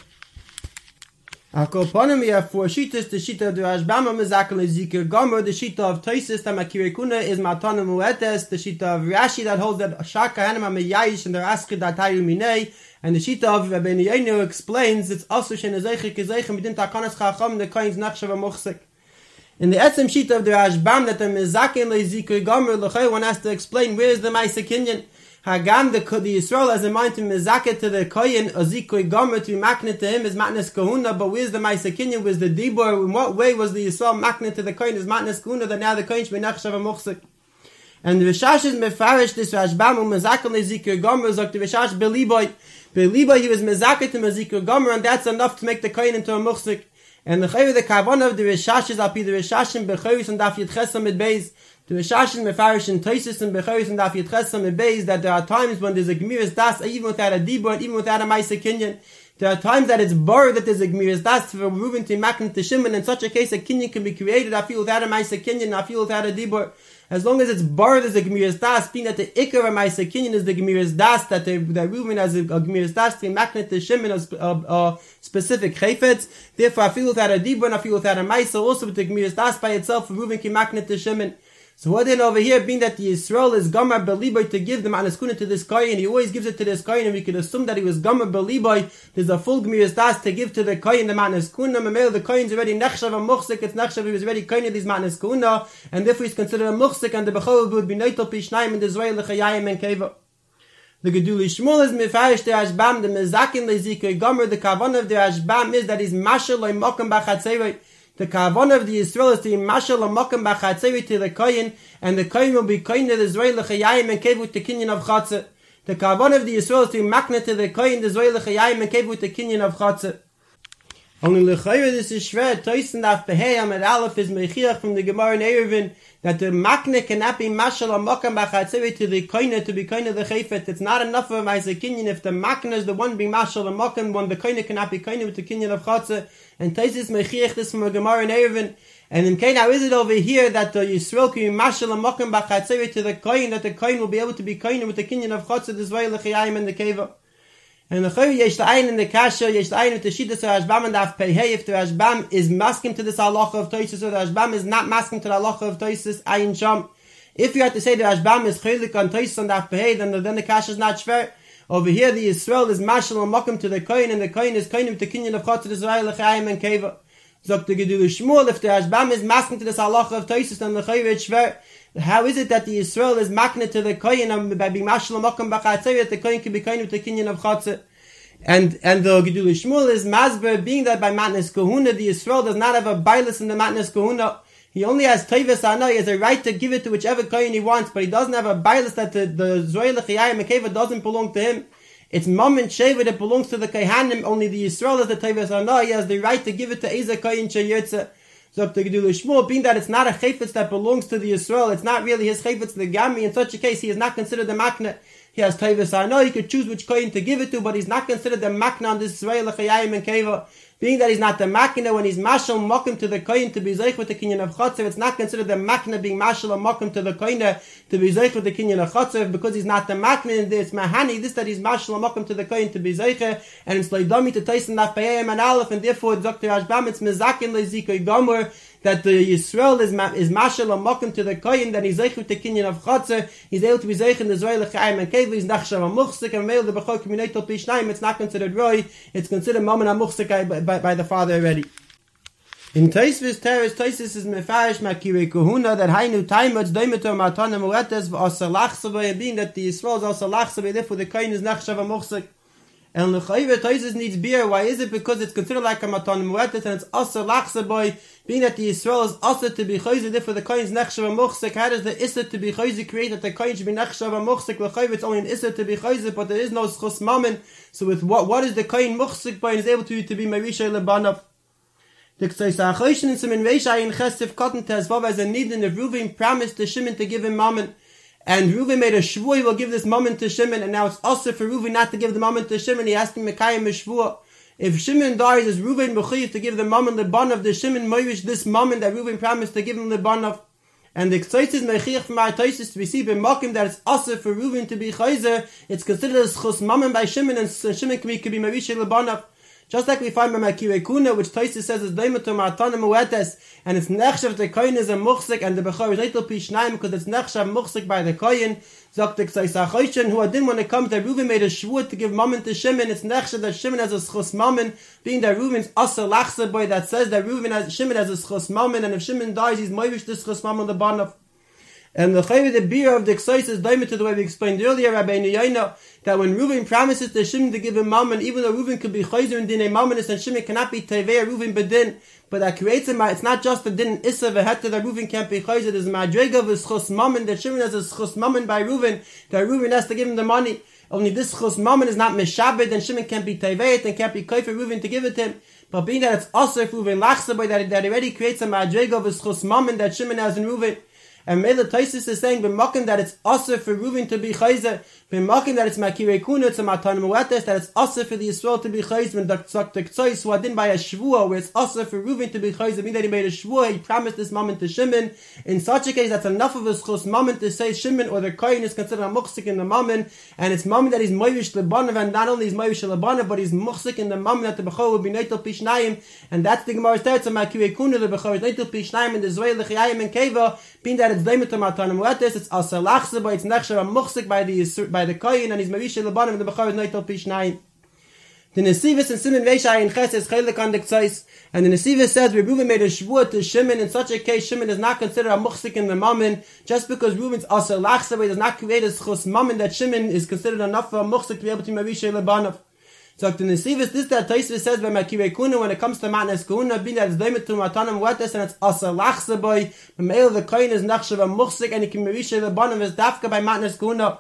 Akoponim we have four shitas. The shita of the Rashbam mezakel zikir gomer. The shita of Toisus that makirei kuna is matanim muetes. The shita of Rashi that holds that shar kohanim are meyayish and they're asked that tayu minei. And the shita of Rabbi Yehuda explains it's also she'ena zeiche kezeiche midin takanas chacham the koyin's nechshav a muchzik. In the etzem shita of the Rashbam that the mezakel zikir gomer l'chay one has to explain where is the ma'aseh kinyan. Hagam the the Yisrael has in mind to mezaket to the koyin a zikui gomer to be maknet to him is matnes kahuna, but where's the ma'aseh kinyan? Where's the dibur? In what way was the Yisrael maknet to the koyin is matnes kahuna that now the koyin should be nechshav a muchzik? And the Rishash is mefarish this Rashbam u'mezakel zikui gomer zok the Rishash beliboy beliboy he was mezaket to zikui gomer and that's enough to make the koyin into a muchzik. And the Chayv, the Kavan of the Rishash is api the Rishashim Bechoris and Daf Yitchesam with Beis. The Rishashim Mefarish and Toisis and Bechoris and Daf Yitchesam with Beis that there are times when there's a Gemiris Das, even without a Dibur, and even without a Maisa Kinyan. There are times that it's borrowed that there's a Gemiris Das for Reuven to Makna to Shimon. In such a case, a Kinyan can be created, I feel without a Maisa Kinyan, I feel without a Dibur. As long as it's borrowed as a Gemiris Das, being that the Ikar of Maisa Kinyan is the Gemiris Das, that, the, that Reuven has a, a Gemiris Das to Makna to Shimon, a, a, a specific Chayfetz. Therefore, I feel without a Dibur and I feel without a Maisa, also with the Gemiris Das by itself, Reuven can Makna to Shimon. So what then over here, being that the Yisrael is Gomer Beliboy to give the Manaskuna to this Kohen, he always gives it to this Kohen, and we could assume that he was Gomer Beliboy, there's a full Gemiris Das to give to the Kohen, the Manaskuna, Mamel, the Kohen's already Nechshav a Muchsik, it's Nechshav, he was already Kohen of these Manaskuna, and therefore he's considered a Muchsik, and the Bechol would be Neutel Pishnaim, and the Zoel, the Chayayim, and Keva. The Geduli Shmuel is Mefarish the Ashbam, the Mezakin, the Zikri Gomer, the Kavan of the Ashbam is that he's Mashal, like Mokum Bachatzevay. The Kavan of the Yisrael is to Mashal and Mokum Bachatzevay to the Kohen, and the Kohen will be Kohen of the Zoel, the Chayayim, and Keva with the Kinyan of Chatzah. The Kavan of the Yisrael is to Makna to the Kohen, the Zoel, the Chayayim, and Keva with the Kinyan of Chatzah. Only Lechayra, this is Shver, Toysen Daf Beheyam, and Aleph is Mechiach from the Gemara in Eruvin, that the Makna cannot be Mashal and Mokum Bachatzevay to the Kohen, to be Kohen of the Chayfet. It's not enough of Isaac Kinyan if the Makna is the one being Mashal and Mokum, one the Kohen cannot be Kohen with the Kinyan of Chatzah. And Taisis Mechiach this from a Gemara in Eruvin. And in Kain, how is it over here that the Yisrael can be Mashal and Mokum Bachatzevay to the Kohen, that the Kohen will be able to be Kohen with the Kinyan of Chatzah, the Zoel, the Chayayim, and the Keva? And the Chayyim, yesh l'ayin in the Kasha, yesh l'ayin with the Shiddas of Ashbam and Daf Pei Hey, if the Ashbam is masking to this halacha of Toisus, or the Ashbam is not masking to the halacha of Toisus, ayin sham. If you have to say the Ashbam is chaylik on Toisus and Daf Pei Hey, then the, then the Kasha is not shver. Over here, the Yisrael is mashal and mokum to the Kohen, and the Kohen is Kohen with the Kinyan of Chatzah, Israel, L'chayim, and Keva. Zok the Gedulu Shmuel, if the Ashbam is masking to this halacha of Toisus, then the Chayyim is shver. How is it that the Yisrael is makna to the Kohen, and by being mashal and mokum b'chatzah, that the Kohen can be Kohen with the Kinyan of Chatzah? And and the Geduli Shmuel is Masber, being that by Matnas Kahuna, the Yisrael does not have a bailus in the Matnas Kahuna. He only has Tevis Ana, he has a right to give it to whichever Kohen he wants, but he doesn't have a bailus that the, the Zoel L'chayayim Mekeva doesn't belong to him. It's Mom and Sheva that belongs to the Kohanim, only the Yisrael has the Tevis Ana, he has the right to give it to Eza Kohen Sheyirtze. So the Geduli Shmuel, being that it's not a Chayfetz that belongs to the Yisrael, it's not really his Chayfetz, the Gami, in such a case he is not considered the Makna. He has Tevis Ana, he could choose which Kohen to give it to, but he's not considered the Makna on this Israel L'chayayim and Keva. Being that he's not the Makna, when he's Mashal Mokum to the Kohen to be Zeich with the Kinyan of Chatzah, it's not considered the Makna being Mashal Mokum to the Kohen to be Zeich with the Kinyan of Chatzah, because he's not the Makna, and it's Mahani, this that he's Mashal Mokum to the Kohen to be Zeich, and it's Leidami to Tyson Daf Payayim and Aleph, and therefore Doctor Ashbam, it's Mezakin Lezikoy Gomer, that the Yisrael is ma- is Mashal and Mokum to the Kohen, that he's Zeich with the Kinyan of Chatzah, he's able to be Zeich in the Zoel L'chayim and Keva, he's Nachshav HaMuchsik, and Meil the Bechol Communatal Pishnaim, it's not considered Roy, it's considered Maman HaMuchsik by, by, by the father already. In Taisvis Teres, Taisis is Mefarish Makirei Kohuna, that Hainu Taimats Doimetor Matana Muetes v'Asa Lachsavay, and being that the Yisrael is also Lachsavay, therefore the Kohen is Nachshav HaMuchsik. And the Chayve Taisis needs beer. Why is it? Because it's considered like a Matan Muetes, and it's also Lachsavay, being that the Yisrael is also to be Chayze, therefore the Kohen is Nachshav HaMuchsik. How does the Issa to be Chayze create that the Kohen should be Nachshav HaMuchsik? The Chayve, it's only an Issa to be Chayze, but there is no Schus Mammon. So with what, what is the Kohen Muchsik by, and is able to, to be Marisha Lebanav? The Ksaysa in some Inveisha in Chesef Cotton Tezvav as a need, and if Reuven promised to Shimon to give him Mammon, and Reuven made a shvua, he will give this Mammon to Shimon, and now it's also for Reuven not to give the Mammon to Shimon, he has to Mekayim a shvua. If Shimon dies, is Reuven Mechuyev to give the Mammon Lebanav, the Shimon Moirish this Mammon that Reuven promised to give him Lebanav. And the Ksaysis Mechiach from our Taisis, we see b'makim that it's also for Reuven to be Chayzer, it's considered as Chus Mammon by Shimon, and Shimon can be, can be Marisha Lebanav. Just like we find by Makirei Kuna, which Taisis says is Daimatum Atana Muetes, and it's Nechshav the Kohen is a Muchsik, and the Bechor is Eitel Pishnaim, because it's Nechshav Muchsik by the Kohen. Zoktek Ksaysa Choshen, who didn't when it comes that Reuven made a shvur to give Mammon to Shimon, it's Nechshav that Shimon has a Schus Mammon, being that Reuven's Asa Lachsa boy that says that Reuven has, Shimon has a Schus Mammon, and if Shimon dies, he's Moirish this Schus Mammon the Banav. And the Chayv the beer of the Ksayis is daimah to the way we explained earlier, Rabbi Niyayna, that when Reuven promises to Shimon to give him Mammon, even though Reuven could be Chayzer in Dinei Mammonis and Shimon cannot be Tevei Reuven Bedin, but that creates him, it's not just the Din Issa Veheta that Reuven can't be Chayzer, there's Madrega with Schus Mammon, that Shimon has a Schus Mammon by Reuven, that Reuven has to give him the money. Only this Schus Mammon is not Meshabed, and Shimon can't be Tevei, and can't be Kaifer Reuven to give it to him. but being that it's also for Reuven lachse by that that already creates a madrega of his chus mammon that Shimon has in Reuven. And Mele Taisus is saying b'makim that it's also for Reuven to be chayzer, b'makim that it's makirei kuna to matan muetes, that it's also for the Yisrael to be chayzer, when Doctor Ktsois who adin by a shvua, where it's also for Reuven to be chayzer, meaning that he made a shvua, he promised this moment to Shimon. In such a case, that's enough of his chus mammon to say Shimon or the kohen is considered a muchsik in the mammon, and it's mammon that he's moivish lebanav, and not only is moivish lebanav, but he's muchsik in the mammon that the bechor will be neitel pishnayim, and that's the Gemara's teretz of makirei kuna, the bechor is neitel pishnayim in the zoy lechayim and keva, being that it's daimut to matan muetes, it's asa lachse, but it's nechshav a muchsik by the by the kohen, and he's moivish lebanav, and the bechor is neitel pishnayim. The Nesivis and Simon Veishai in Ches is chelik on the Ktsois, and the Nesivis says Reuven made a shvua to Shimon. In such a case, Shimon is not considered a muchsik in the mammon, just because Reuven's also lachse, but he does not create a chus mammon that Shimon is considered enough for a muchsik to be able to mavisha lebanav. So the Nesivis, this that Taisvis says by Makirei Kuna, when it comes to Matnes Kuna, being that it's daimut to Matanam Wetes, and it's also lachse boy, the male of the kohen is nachshav a muchsik, and he can mavisha lebanav is dafka by Matnes Kuna.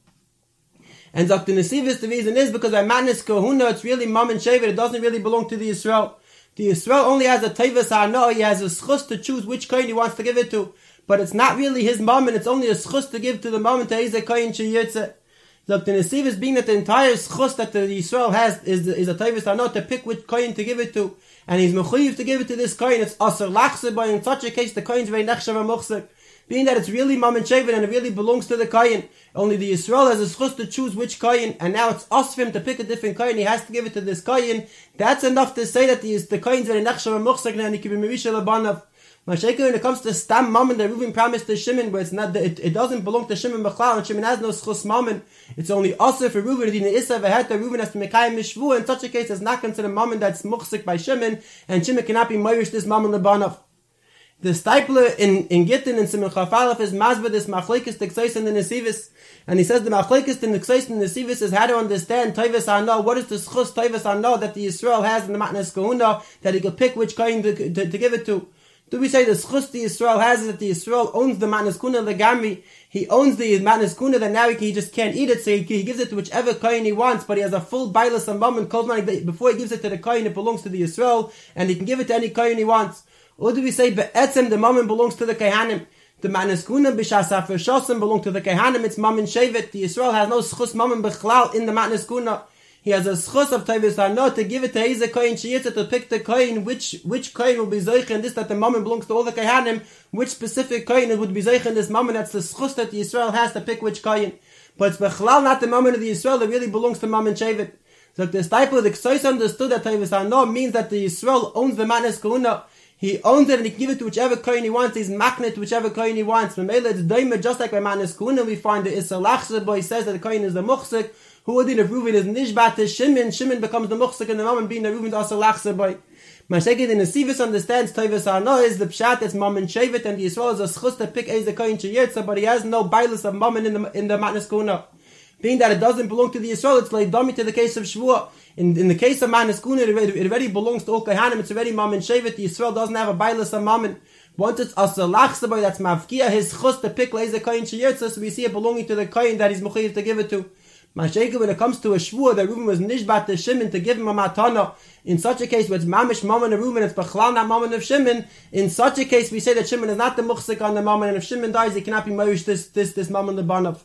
And Doctor Nesivis, the reason is because by Matnes Kahuna, it's really Mam and Shevet, it doesn't really belong to the Yisrael. The Yisrael only has a Tevis Ha'ano, he has a schus to choose which kohen he wants to give it to. But it's not really his mom, and it's only a schus to give to the mom and to Ezek kohen Sheyirtze. Doctor Nesivis, being that the entire schus that the Yisrael has is, is a Tevis Ha'ano to pick which kohen to give it to. And he's mechuyev to give it to this kohen, it's Asar Lachse, but in such a case, the kohen's very nechshav muchsik. Being that it's really Mam and Shevet and it really belongs to the kohen. Only the Yisrael has a schus to choose which kohen, and now it's us for him to pick a different kohen, he has to give it to this kohen. That's enough to say that the, the kohen's very nechshav muchsik and he can be mevisha lebanav. Mashayka, when it comes to Stam Mammon, the Reuven promised to Shimon, where it's not, it, it doesn't belong to Shimon Bechlal, and Shimon has no schus Mammon. It's only also for Reuven, the Issa Veheta, Reuven has to make Mekayim Mishvu. In such a case, it's not considered Mammon that's muchsik by Shimon, and Shimon cannot be moirish this Mammon lebanav. The Stipler in, in Gittin and Simon Chafalaf is Mazba this Machlekes the Ktsois and the Nesivis. And he says the Machlekes and the Ktsois and the Nesivis is how to understand Tevis Ha'ano, what is the schus Tevis Ha'ano that the Yisrael has in the Matnes Kahuna, that he could pick which kohen to, to, to give it to. Do we say the schus the Yisrael has is that the Yisrael owns the Matnes Kahuna Legami, he owns the Matnes Kahuna, that now he, he just can't eat it, so he, he gives it to whichever kohen he wants, but he has a full bailus and mum and kolzman, before he gives it to the kohen it belongs to the Yisrael, and he can give it to any kohen he wants. Or do we say be'etzem the mammon belongs to the Kehanim? The Matnes Kahuna b'shas ha'fer shosim belong to the Kehanim. It's Mam and Shevet. The Yisrael has no schus mammon b'chlal in the Matnes Kahuna. He has a schus of Tevis Ha'ano to give it to Ezek kohen Sheyirtze to pick the kohen which which kohen will be zoich in this, that the mammon belongs to all the Kehanim. Which specific kohen it would be zoich in this mammon? That's the schus that the Yisrael has to pick which kohen. But it's b'chlal not the mammon of the Yisrael. It really belongs to Mam and Shevet. So the Stipler, the Ktsois understood that Tevis Ha'ano means that the Yisrael owns the Matnes Kahuna. He owns it and he can give it to whichever kohen he wants. He's maknet to whichever kohen he wants. Memela, it's daima, just like by Matnes Kahuna, we find the Issa Lachse, but he says that the kohen is the muchsik. Who would in if Reuven is nishbat to Shimon? Shimon becomes the muchsik in the moment, being the Reuven's also Lachse boy. Mashayka, the Nesivis understands Tevis Ha'ano is the pshat, it's Mam and Shevet, and the Yisrael is a schus to pick as the kohen Sheyirtze, but he has no bailus of mammon in the in the Matnes Kahuna. Being that it doesn't belong to the Yisrael, it's like dummy to the case of Shvua. In, in the case of Matnes Kahuna, it, it already belongs to all Kehanim, it's already Mam and Shevet, the Yisrael doesn't have a bailus of mammon. Once it's Asa Lachse boy, that's Mavkia, his chus to pick as the kohen Sheyirtze, so we see it belonging to the kohen that he's mechuyev to give it to. Mashayka, when it comes to a Shvua, that Reuven was nishbat to Shimon to give him a matana. In such a case, where it's mamish mammon of Reuven, it's bechlal not mammon of Shimon. In such a case, we say that Shimon is not the muchsik on the mammon, and if Shimon dies, he cannot be moirish this this this mammon lebanav.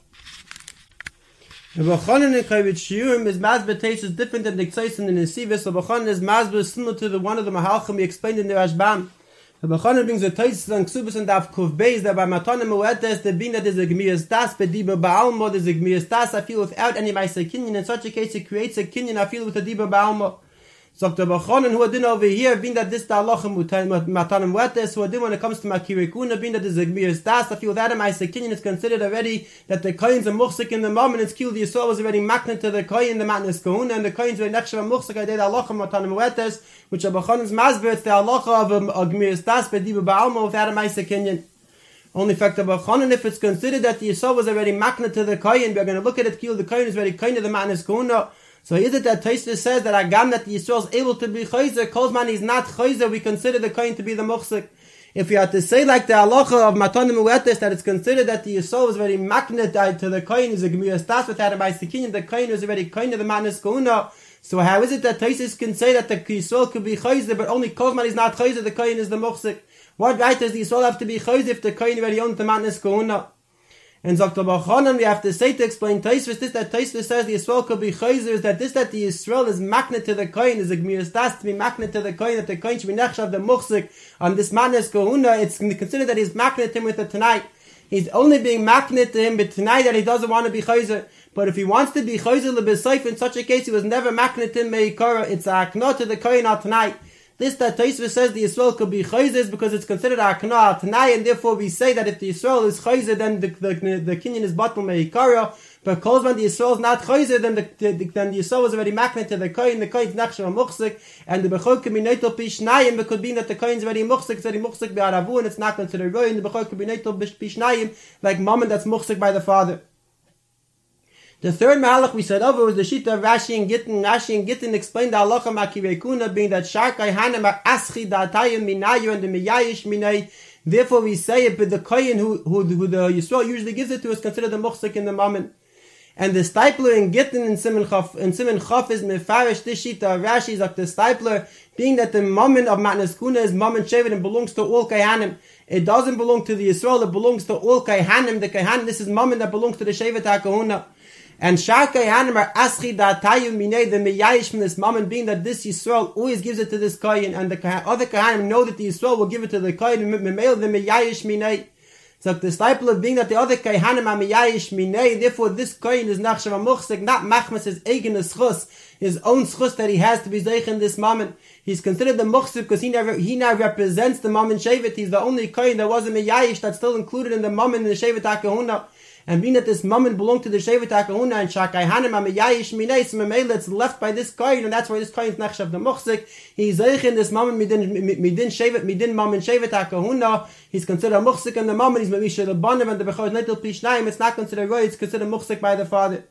The Bachanan in Kavit Shiurim is Mazbeh Teish is different than the Ktsois and the Nesivis. The Bachanan is Mazbeh similar to the one of the Mahalchim we explained in the Rashbam. The Bachanan brings the Teish and Ksubas and Daf Kuf Beis that by Matanim Muetes the being that there's a Gemias Das, Bediba Ba'almo, there's a Gemias Das, I feel without any Maisa Kinyan. In such a case, it creates a Kinyan, I feel with a Diba Ba'almo. So the Bachanan who did over here, being that this Ta'alachim Matanim Muetes, who did when it comes to Makirei Kuna, being that there's a Gemias Das, I feel without a Maisa Kinyan, it's considered already that the Kohen's a Muchsik in the moment, it's killed the Yisrael was already maknet to the Kohen, the Matnes Kahuna, and the Kohen's very nechshav Muchsik, I did Ta'alachim Matanim Muetes, which a Bachanan's Mazber, it's the halacha of a Gemias Das, Bediba Ba'almo, without a Maisa Kinyan. Only fact of Bachanan, if it's considered that the Yisrael was already maknet to the Kohen, we're going to look at it, kill the Kohen is very Kohen of the Matnes Kahuna. So is it that Tosfos says that Agam that the Yisrael is able to be chayzer, Kolzman is not chayzer, we consider the Kohen to be the muchsik. If we had to say like the halacha of Matanim Muetes, that it's considered that the Yisrael was very magnet to the Kohen, is a Gemias Das without a Maisa Kinyan, the Kohen was already Kohen of the Matnes Kahuna, So how is it that Taisus can say that the Yisrael could be chayzer, but only Kozman is not chayzer, the Kohen is the muchzik? What right does the Yisrael have to be chayzer if the Kohen already owns the matnes kahuna? And Doctor Bachanan, we have to say to explain Taisus this, that Taisus says the Yisrael could be chayzer, is that this, that the Yisrael is magnet to the Kohen, is a gemiras das to be magnet to the Kohen, that the Kohen should be nechshav the muchzik on this matnes kahuna. It's considered that he's magnet to him with the tonight. He's only being magnet to him, but tonight that he doesn't want to be chayzer. But if he wants to be chayzer l'b'seif, in such a case, he was never magnet to him me'ikara. It's a akna to the kohen al tonight. This that Tosfos says the Yisrael could be chayzer is because it's considered a akna al tonight, and therefore we say that if the Yisrael is chayzer, then the the, the kinyan is batal me'ikara. But calls when the Yisrael is not chayzer, then the, the then the Yisrael was already magnet to the kohen. The kohen is nachshav muchzik, and the bechol could be neitel pishnayim. It could be that the kohen is already muchzik, it's already muchzik be'aravu, and it's not considered roy. And the bechol could be neitel pishnayim, like mom that's muchzik by the father. The third mahalach we said over was the shita of Rashi and Gittin. Rashi and Gittin explained the halacha makivekuna, being that sharkai hanem are aschi da'atayim minayu and the miyayish minay. Therefore we say it, but the kohen who, who, who the Yisrael usually gives it to is considered the muchzik in the moment. And the stipler in Gittin in Siman Chaf, in Siman Chaf is mefarish this shita of Rashi is like the stipler, being that the moment of matnas kuna is moment shevet and belongs to all kaihanim. It doesn't belong to the Yisrael, it belongs to all kaihanim. The kaihanim, this is moment that belongs to the shevet hakahuna. And Sharkai Hanim are Aschi Da'atayu Minei, the Meyayish from this moment, being that this Yisrael always gives it to this Kohen, and the other Kohanim know that the Yisrael will give it to the Kohen, the Meyayish Minei. So the disciple of being that the other Kohanim are Meyayish Minei, therefore this Kohen is Nachshav HaMuchzik, not Machmas, his eigen schus, his own schus that he has to be Zeich in this moment. He's considered the Muchzik because he now, he now represents the moment Shevet. He's the only Kohen that wasn't Meyayish that's still included in the moment in the Shevet HaKahuna. And being that this moment belonged to the Shevet HaKahuna and Shakai Hanim HaMeyayish Minei, so Memele, it's left by this Kohen, and that's why this Kohen is Nachshav the Muchzik. He's Zeich in this moment, Midin Midin Shevet, Midin Moment Shevet HaKahuna. He's considered a Muchzik in the moment, he's Mevisha the Bonim, and the Bechor Netel Pishnayim, it's not considered Roy, it's considered Muchzik by the father.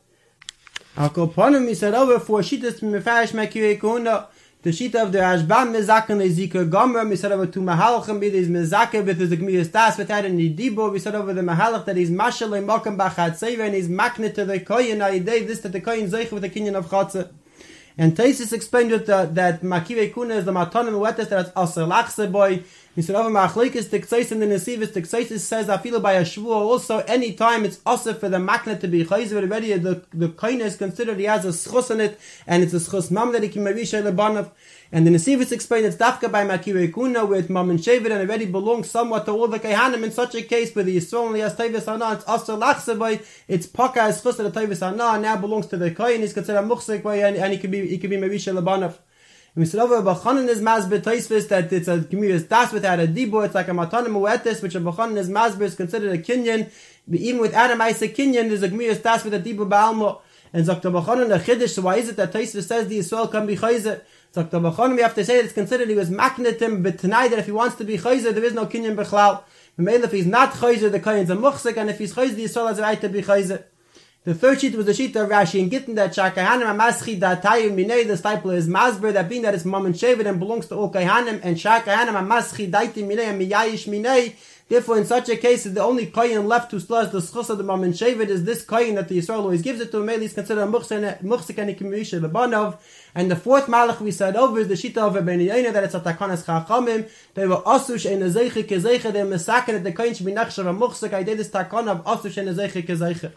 Al Koponim, he said over for Shitas Mefarish Mekirei Kahuna. The shita of the Rashbam mezaken lezikah gomer. We said over two mahalachim. It is mezaken with the gemiras das without any dibo. We said over the mahalach that he's mashal lemakam b'chatzeva and he's maknet to the kohen ayidei. This that the kohen zeich with the kinyan of chatzah. And Taisus explained it, uh, that makivei kuna is the matanim uetes that it's aser lachse boy. We said over machlekes tikseis and the nesivis tikseis says afilu by a shvuah also any time it's aser for the maknet to be chayzer already the the kohen is considered he has a schus in it and it's a schus mam that he can mavisha lebanav. And the nesivis explained it's dafka by makivei kuna with mam and shevet and already belongs somewhat to all the kohanim in such a case where the Yisrael only has tayvis hana it's aser lachse boy it's paka as schus of the tayvis hana and now belongs to the kohen he's considered a muchzik boy and, and he can be he can be mavisha lebanav. And we said over Bachanan is masber Tosfos that it's a gemiras das without a dibo. It's like a matanim uetes, which a Bachanan is masber is considered a kinyan. But even with Adam I say kinyan, there's a gemiras das with a dibo ba'almo. And Zakta Bachanan a chiddush. So why is it that Tosfos says the Yisrael can be chayzer? Zakta Bachanan we have to say that it's considered he was maknetim, but tonight that if he wants to be chayzer, there is no kinyan b'chlal. If he's not chayzer, the kohen's a muchzik, and if he's chayzer, the Yisrael has a right to be chayzer. The third sheet was the sheet of Rashi and Gittin that Shakahanim Amaschi Da'atayu Minei, the stipler is Masber, that being that it's Mom and Shevet and belongs to all Kohanim, and Shakahanim Amaschi Daiti Minei and Miyayish Minei. Therefore, in such a case, the only Kohen left who still has the schus of the Mom and Shevet is this Kohen that the Yisrael always gives it to him. He's considered a Muchzik and a Kimisha Lebanov. And the fourth Malach we said over is the Shita of Ben Yaina that it's a Takanas Chachamim. They were Asush and a Zeiche Kezeiche, they were Mesaken that the Kohen should be Nachshav a Muchzik. I did this Takan of Asush and a Zeiche Kezeiche.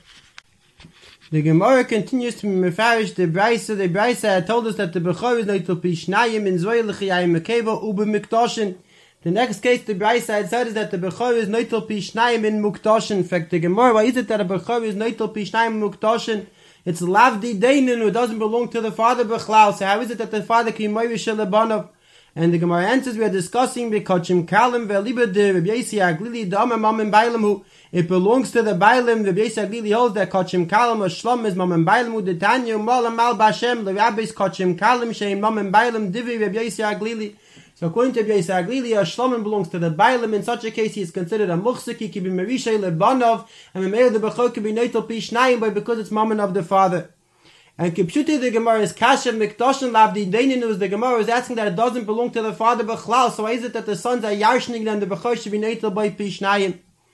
The Gemara continues to mefarish the Braisa. The Braisa had told us that the Bechor is not to pishnayim in zoy l'chiyayim mekeva ube mikdoshin. The next case the Braisa had said is that the Bechor is not to pishnayim in mukdoshin. In fact, the Gemara, why is it that a Bechor is not to pishnayim in mukdoshin? It's lavdi deinin who doesn't belong to the father bechlau. So how is it that the father can moirish lebanov? And the Gemara answers we are discussing b'kochim kalim ve'liba de Rabbi Yossi Aglili dama mam and bailam who it belongs to the bailam. Rabbi Yossi Aglili holds that kochim kalim or shlom is mam and bailam who the tanya malam mal bashem the rabbis kochim kalim sheim mam and bailam divi Rabbi Yossi Aglili. So according to Rabbi Yossi Aglili, a shlom belongs to the bailam. In such a case, he is considered a muchzik. He can be merishay lebanov, and memel the bechor can be neitel pishnayim, but because it's mammon of the father. And Kipshuti the Gemara is Kasha Mikdoshin Lavdi Daininu. The Gemara is asking that it doesn't belong to the father Bechlal. So why is it that the sons are Yarshnig and the Bechor should be natal by Pishnayim?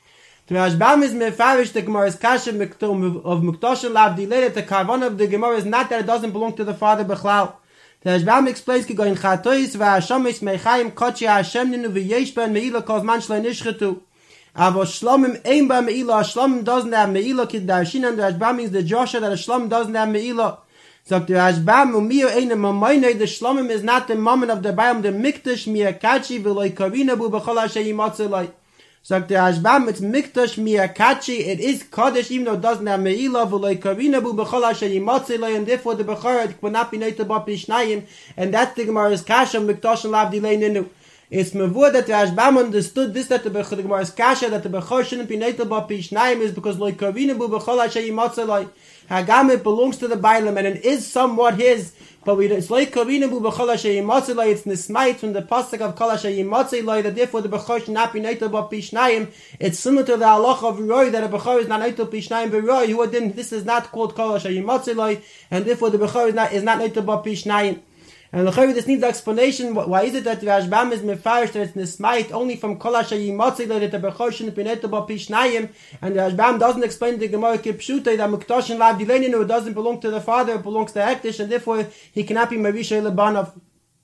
The Rashbam is mefarish the Gemara's kasha of Muktoshin Lav Dilei. The Karvan of the Gemara is not that it doesn't belong to the father Bechlal. The Rashbam explains ki goin chatois v'hashamis meichayim kochi Hashem ninu v'yesh ben meila kol man shloi nishchetu. Avo shlomim ein ba meila. Shlomim doesn't have meila ki darshin, and the Rashbam means the Joshua that a shlom doesn't have meila. So the Rashbam umiyo ein mamayne. The shlomim is not the moment of the bayam the mikdash miyakachi v'loi karina bu b'chol asher yimatzilai. So the Rashbam, it's mikdash miyakachi. It is kaddish even though it doesn't have meila v'loi karina bu b'chol asher yimatzilai, and therefore the bechor will not be neitel ba pishnayim, and that's the Gemara's kasha mikdash lav dilei ninu. It's mevur that the Rashbam understood this, that the Gemara's kasha that the bechor shouldn't be neitel ba pishnayim is because loi karina bu b'chol asher yimatzilai. Hagam, it belongs to the Bailam, and it is somewhat his, but we, it's like Kavina Bu B'chol Asher Yimatzilai, it's Nismait from the Pasuk of Kol Asher Yimatzilai, that therefore the Bechor should not be Neitel Ba Pishnayim. It's similar to the halacha of Roi, that a Bechor is not Neitel Pishnayim B'Roi, who didn't, this is not called Kol Asher Yimatzilai, and therefore the Bechor is not, is not Neitel Ba Pishnayim. And L'chayr, this needs explanation. Why is it that the Rashbam is mefarish that it's nismait only from Kol Asher Yimatzilai, that the Bechor shouldn't be neitel ba pishnayim, and the Rashbam doesn't explain the Gemara kipshuta that Muktoshin Lav Dileinu, it doesn't belong to the father, it belongs to Hektish, and therefore he cannot be Marisha Lebanov.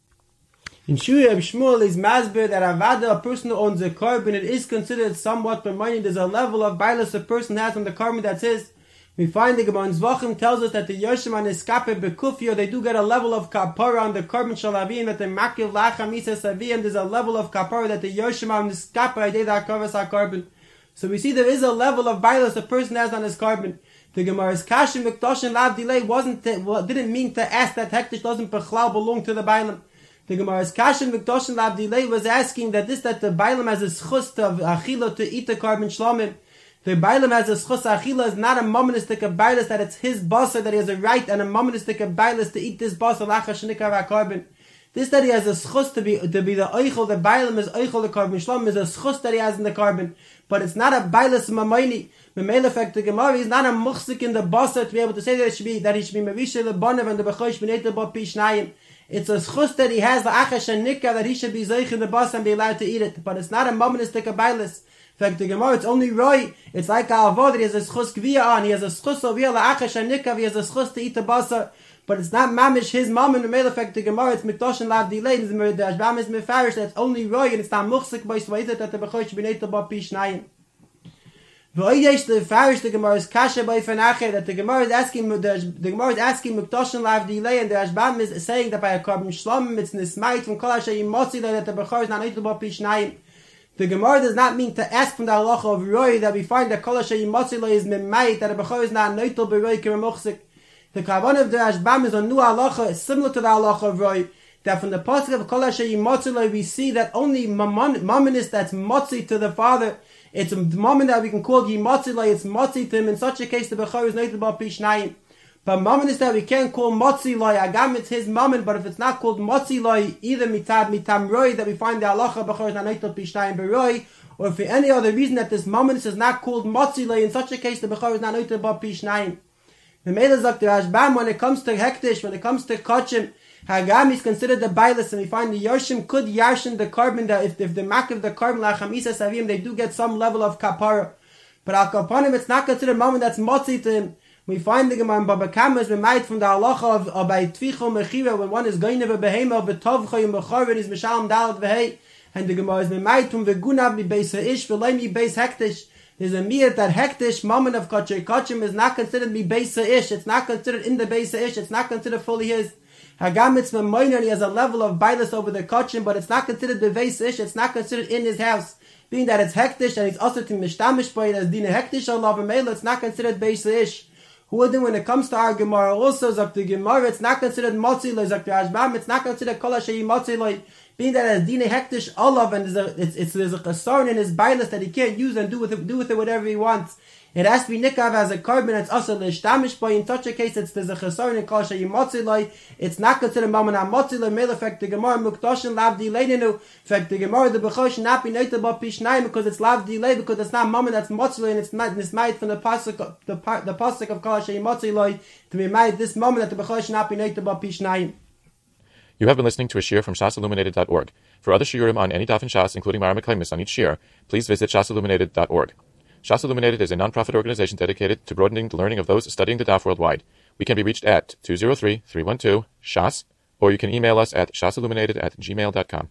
In Shuri of Shmuel is masber that avada, a person who owns a carbon, it is considered somewhat b'mayim. There's a level of bias a person has on the carbon that's his. We find the Gemara in Zvachim tells us that the Yoshim and Eskape Bekufio, they do get a level of kapara on the carbon shalavim, that the Makiv Lacham Isa Savim, there's a level of kapara that the Yoshim and Eskape Adei Kavas HaKarbon. So we see there is a level of bias a person has on his carbon. The Gemara's Kashim Miktoshin Lav Dilei wasn't to, well, didn't mean to ask that Hektish doesn't Bechlal belong to the Bailam. The Gemara's Kashim Miktoshin Lav Dilei was asking that this, that the Bailam has a schus of Achilo to eat the carbon shlomim. The Bailam has a schus achila is not a momonistic of bailas that it's his basa, that he has a right and a momonistic of bailas to eat this basa lacha shenikar carbon. This that he has a schus to be to be the oichel, the Bailam is oichel the carbon shlom is a schus that he has in the carbon, but it's not a bailas mamayni. Memel effect the Gemara is not a muchzik in the basa to be able to say that it should be that he should be mavisha lebanav and the bechosh b'neitel ba pishnayim. It's a schus that he has the achash and nikka that he should be zeich in the basa and be allowed to eat it, but it's not a momonistic of bailas. In fact, the Gemara, it's only Roy. It's like a avod that he has a schus gviya on. He has a schus of yel la'achash and nikav. He has a schus to eat the basa. But it's not mamish his mom in the male effect. The Gemara, it's Miktoshin Lav Dilei. The Rashbam is mefarish. That's only Roy, and it's not muchzik by swayzet that the Bechor should be neitel ba pishnayim. V'oyesh the farish the Gemara is kasha by fenacher that the Gemara is asking the, the Gemara is asking Miktoshin Lav Dilei, and the Rashbam is saying that by a carbon shlom it's nismait from Kol Asher Yimatzilai that the Bechor is not neitel ba pishnayim. The Gemara does not mean to ask from the halacha of Roi that we find that Kol Asher Yimatzilai is memait, that a Bechor is not neitel b'Roi k'remuchzik. The Kavan of the Rashbam is a new halacha, is similar to the halacha of Roi, that from the pasuk of Kol Asher Yimatzilai we see that only mamonis that's motzi to the father, it's a mammon that we can call Yimatzilai, it's motzi to him. In such a case, the Bechor is neitel ba pishnayim. But mammon is that we can't call motzi loy. Agam, it's his mammon, but if it's not called motzi loy, either mitab mitam roi, that we find the halacha b'chor is not neitel pishnayim b'roi, or for any other reason that this mammon is not called motzi loy, in such a case the b'chor is not neitel ba pishnayim. The Meilah Zok the Rashbam, when it comes to hektish, when it comes to kachim, Hagam is considered the bailas, and we find the Yoshim could yarshin the carbon, that if, if the mak of the carbon lacham isa savim, they do get some level of kapara. But al kapanim, it's not considered mammon that's motzi to him. We find the Gemara in Baba Kama is made from the halacha of, of by tvicho mechira, when one is going to be behema v'tovcha yom b'chor and is mishalom dalat v'hei, and the Gemara is made from the gunav mi beis ha'ish v'loy mi beis hektish. There's a miyat that hektish moment of kachim kachim is not considered mi beis ha'ish. It's not considered in the beis ha'ish. It's not considered fully his. Hagam it's memoiner, and he has a level of bailus over the kachim, but it's not considered the beis ha'ish. It's not considered in his house. Being that it's hektish and he's also to mishtamish by it as dina hektish Allah v'meila, it's not considered beis ha'ish. Who then when it comes to our Gemara also, Zok the Gemara, it's not considered Motzi Loi, Zok the Rashbam, it's not considered Kol Asher Yimatzilai Loi, being that as Dina Hektish Olav, and there's a, it's, it's, there's a chasarn in his bailus that he can't use and do with it, do with it whatever he wants. It has to be nikav as a carbon, it's also l'shtamish boy. In such a case, it's there's a chasarn in Kol Asher Yimatzilai. It's not considered Mammon HaMotzilai. Mele effect the Gemara Muktoshin Lav Dileinu. Effect the Gemara the Bechor should not be neitel ba pishnayim because it's Lav Dilei, because it's not Mammon that's Motzilai, and it's not this made from the pasuk the the pasuk of Kol Asher Yimatzilai to be made this Mammon that the Bechor should not be neitel ba pishnayim. You have been listening to a shiur from shas illuminated dot org. For other shiurim on any daf in Shas, including Mara Mekaymis on each shiur, please visit shas illuminated dot org. Shas Illuminated is a non-profit organization dedicated to broadening the learning of those studying the Daf worldwide. We can be reached at two zero three, three one two, S H A S, or you can email us at shasilluminated at gmail dot com.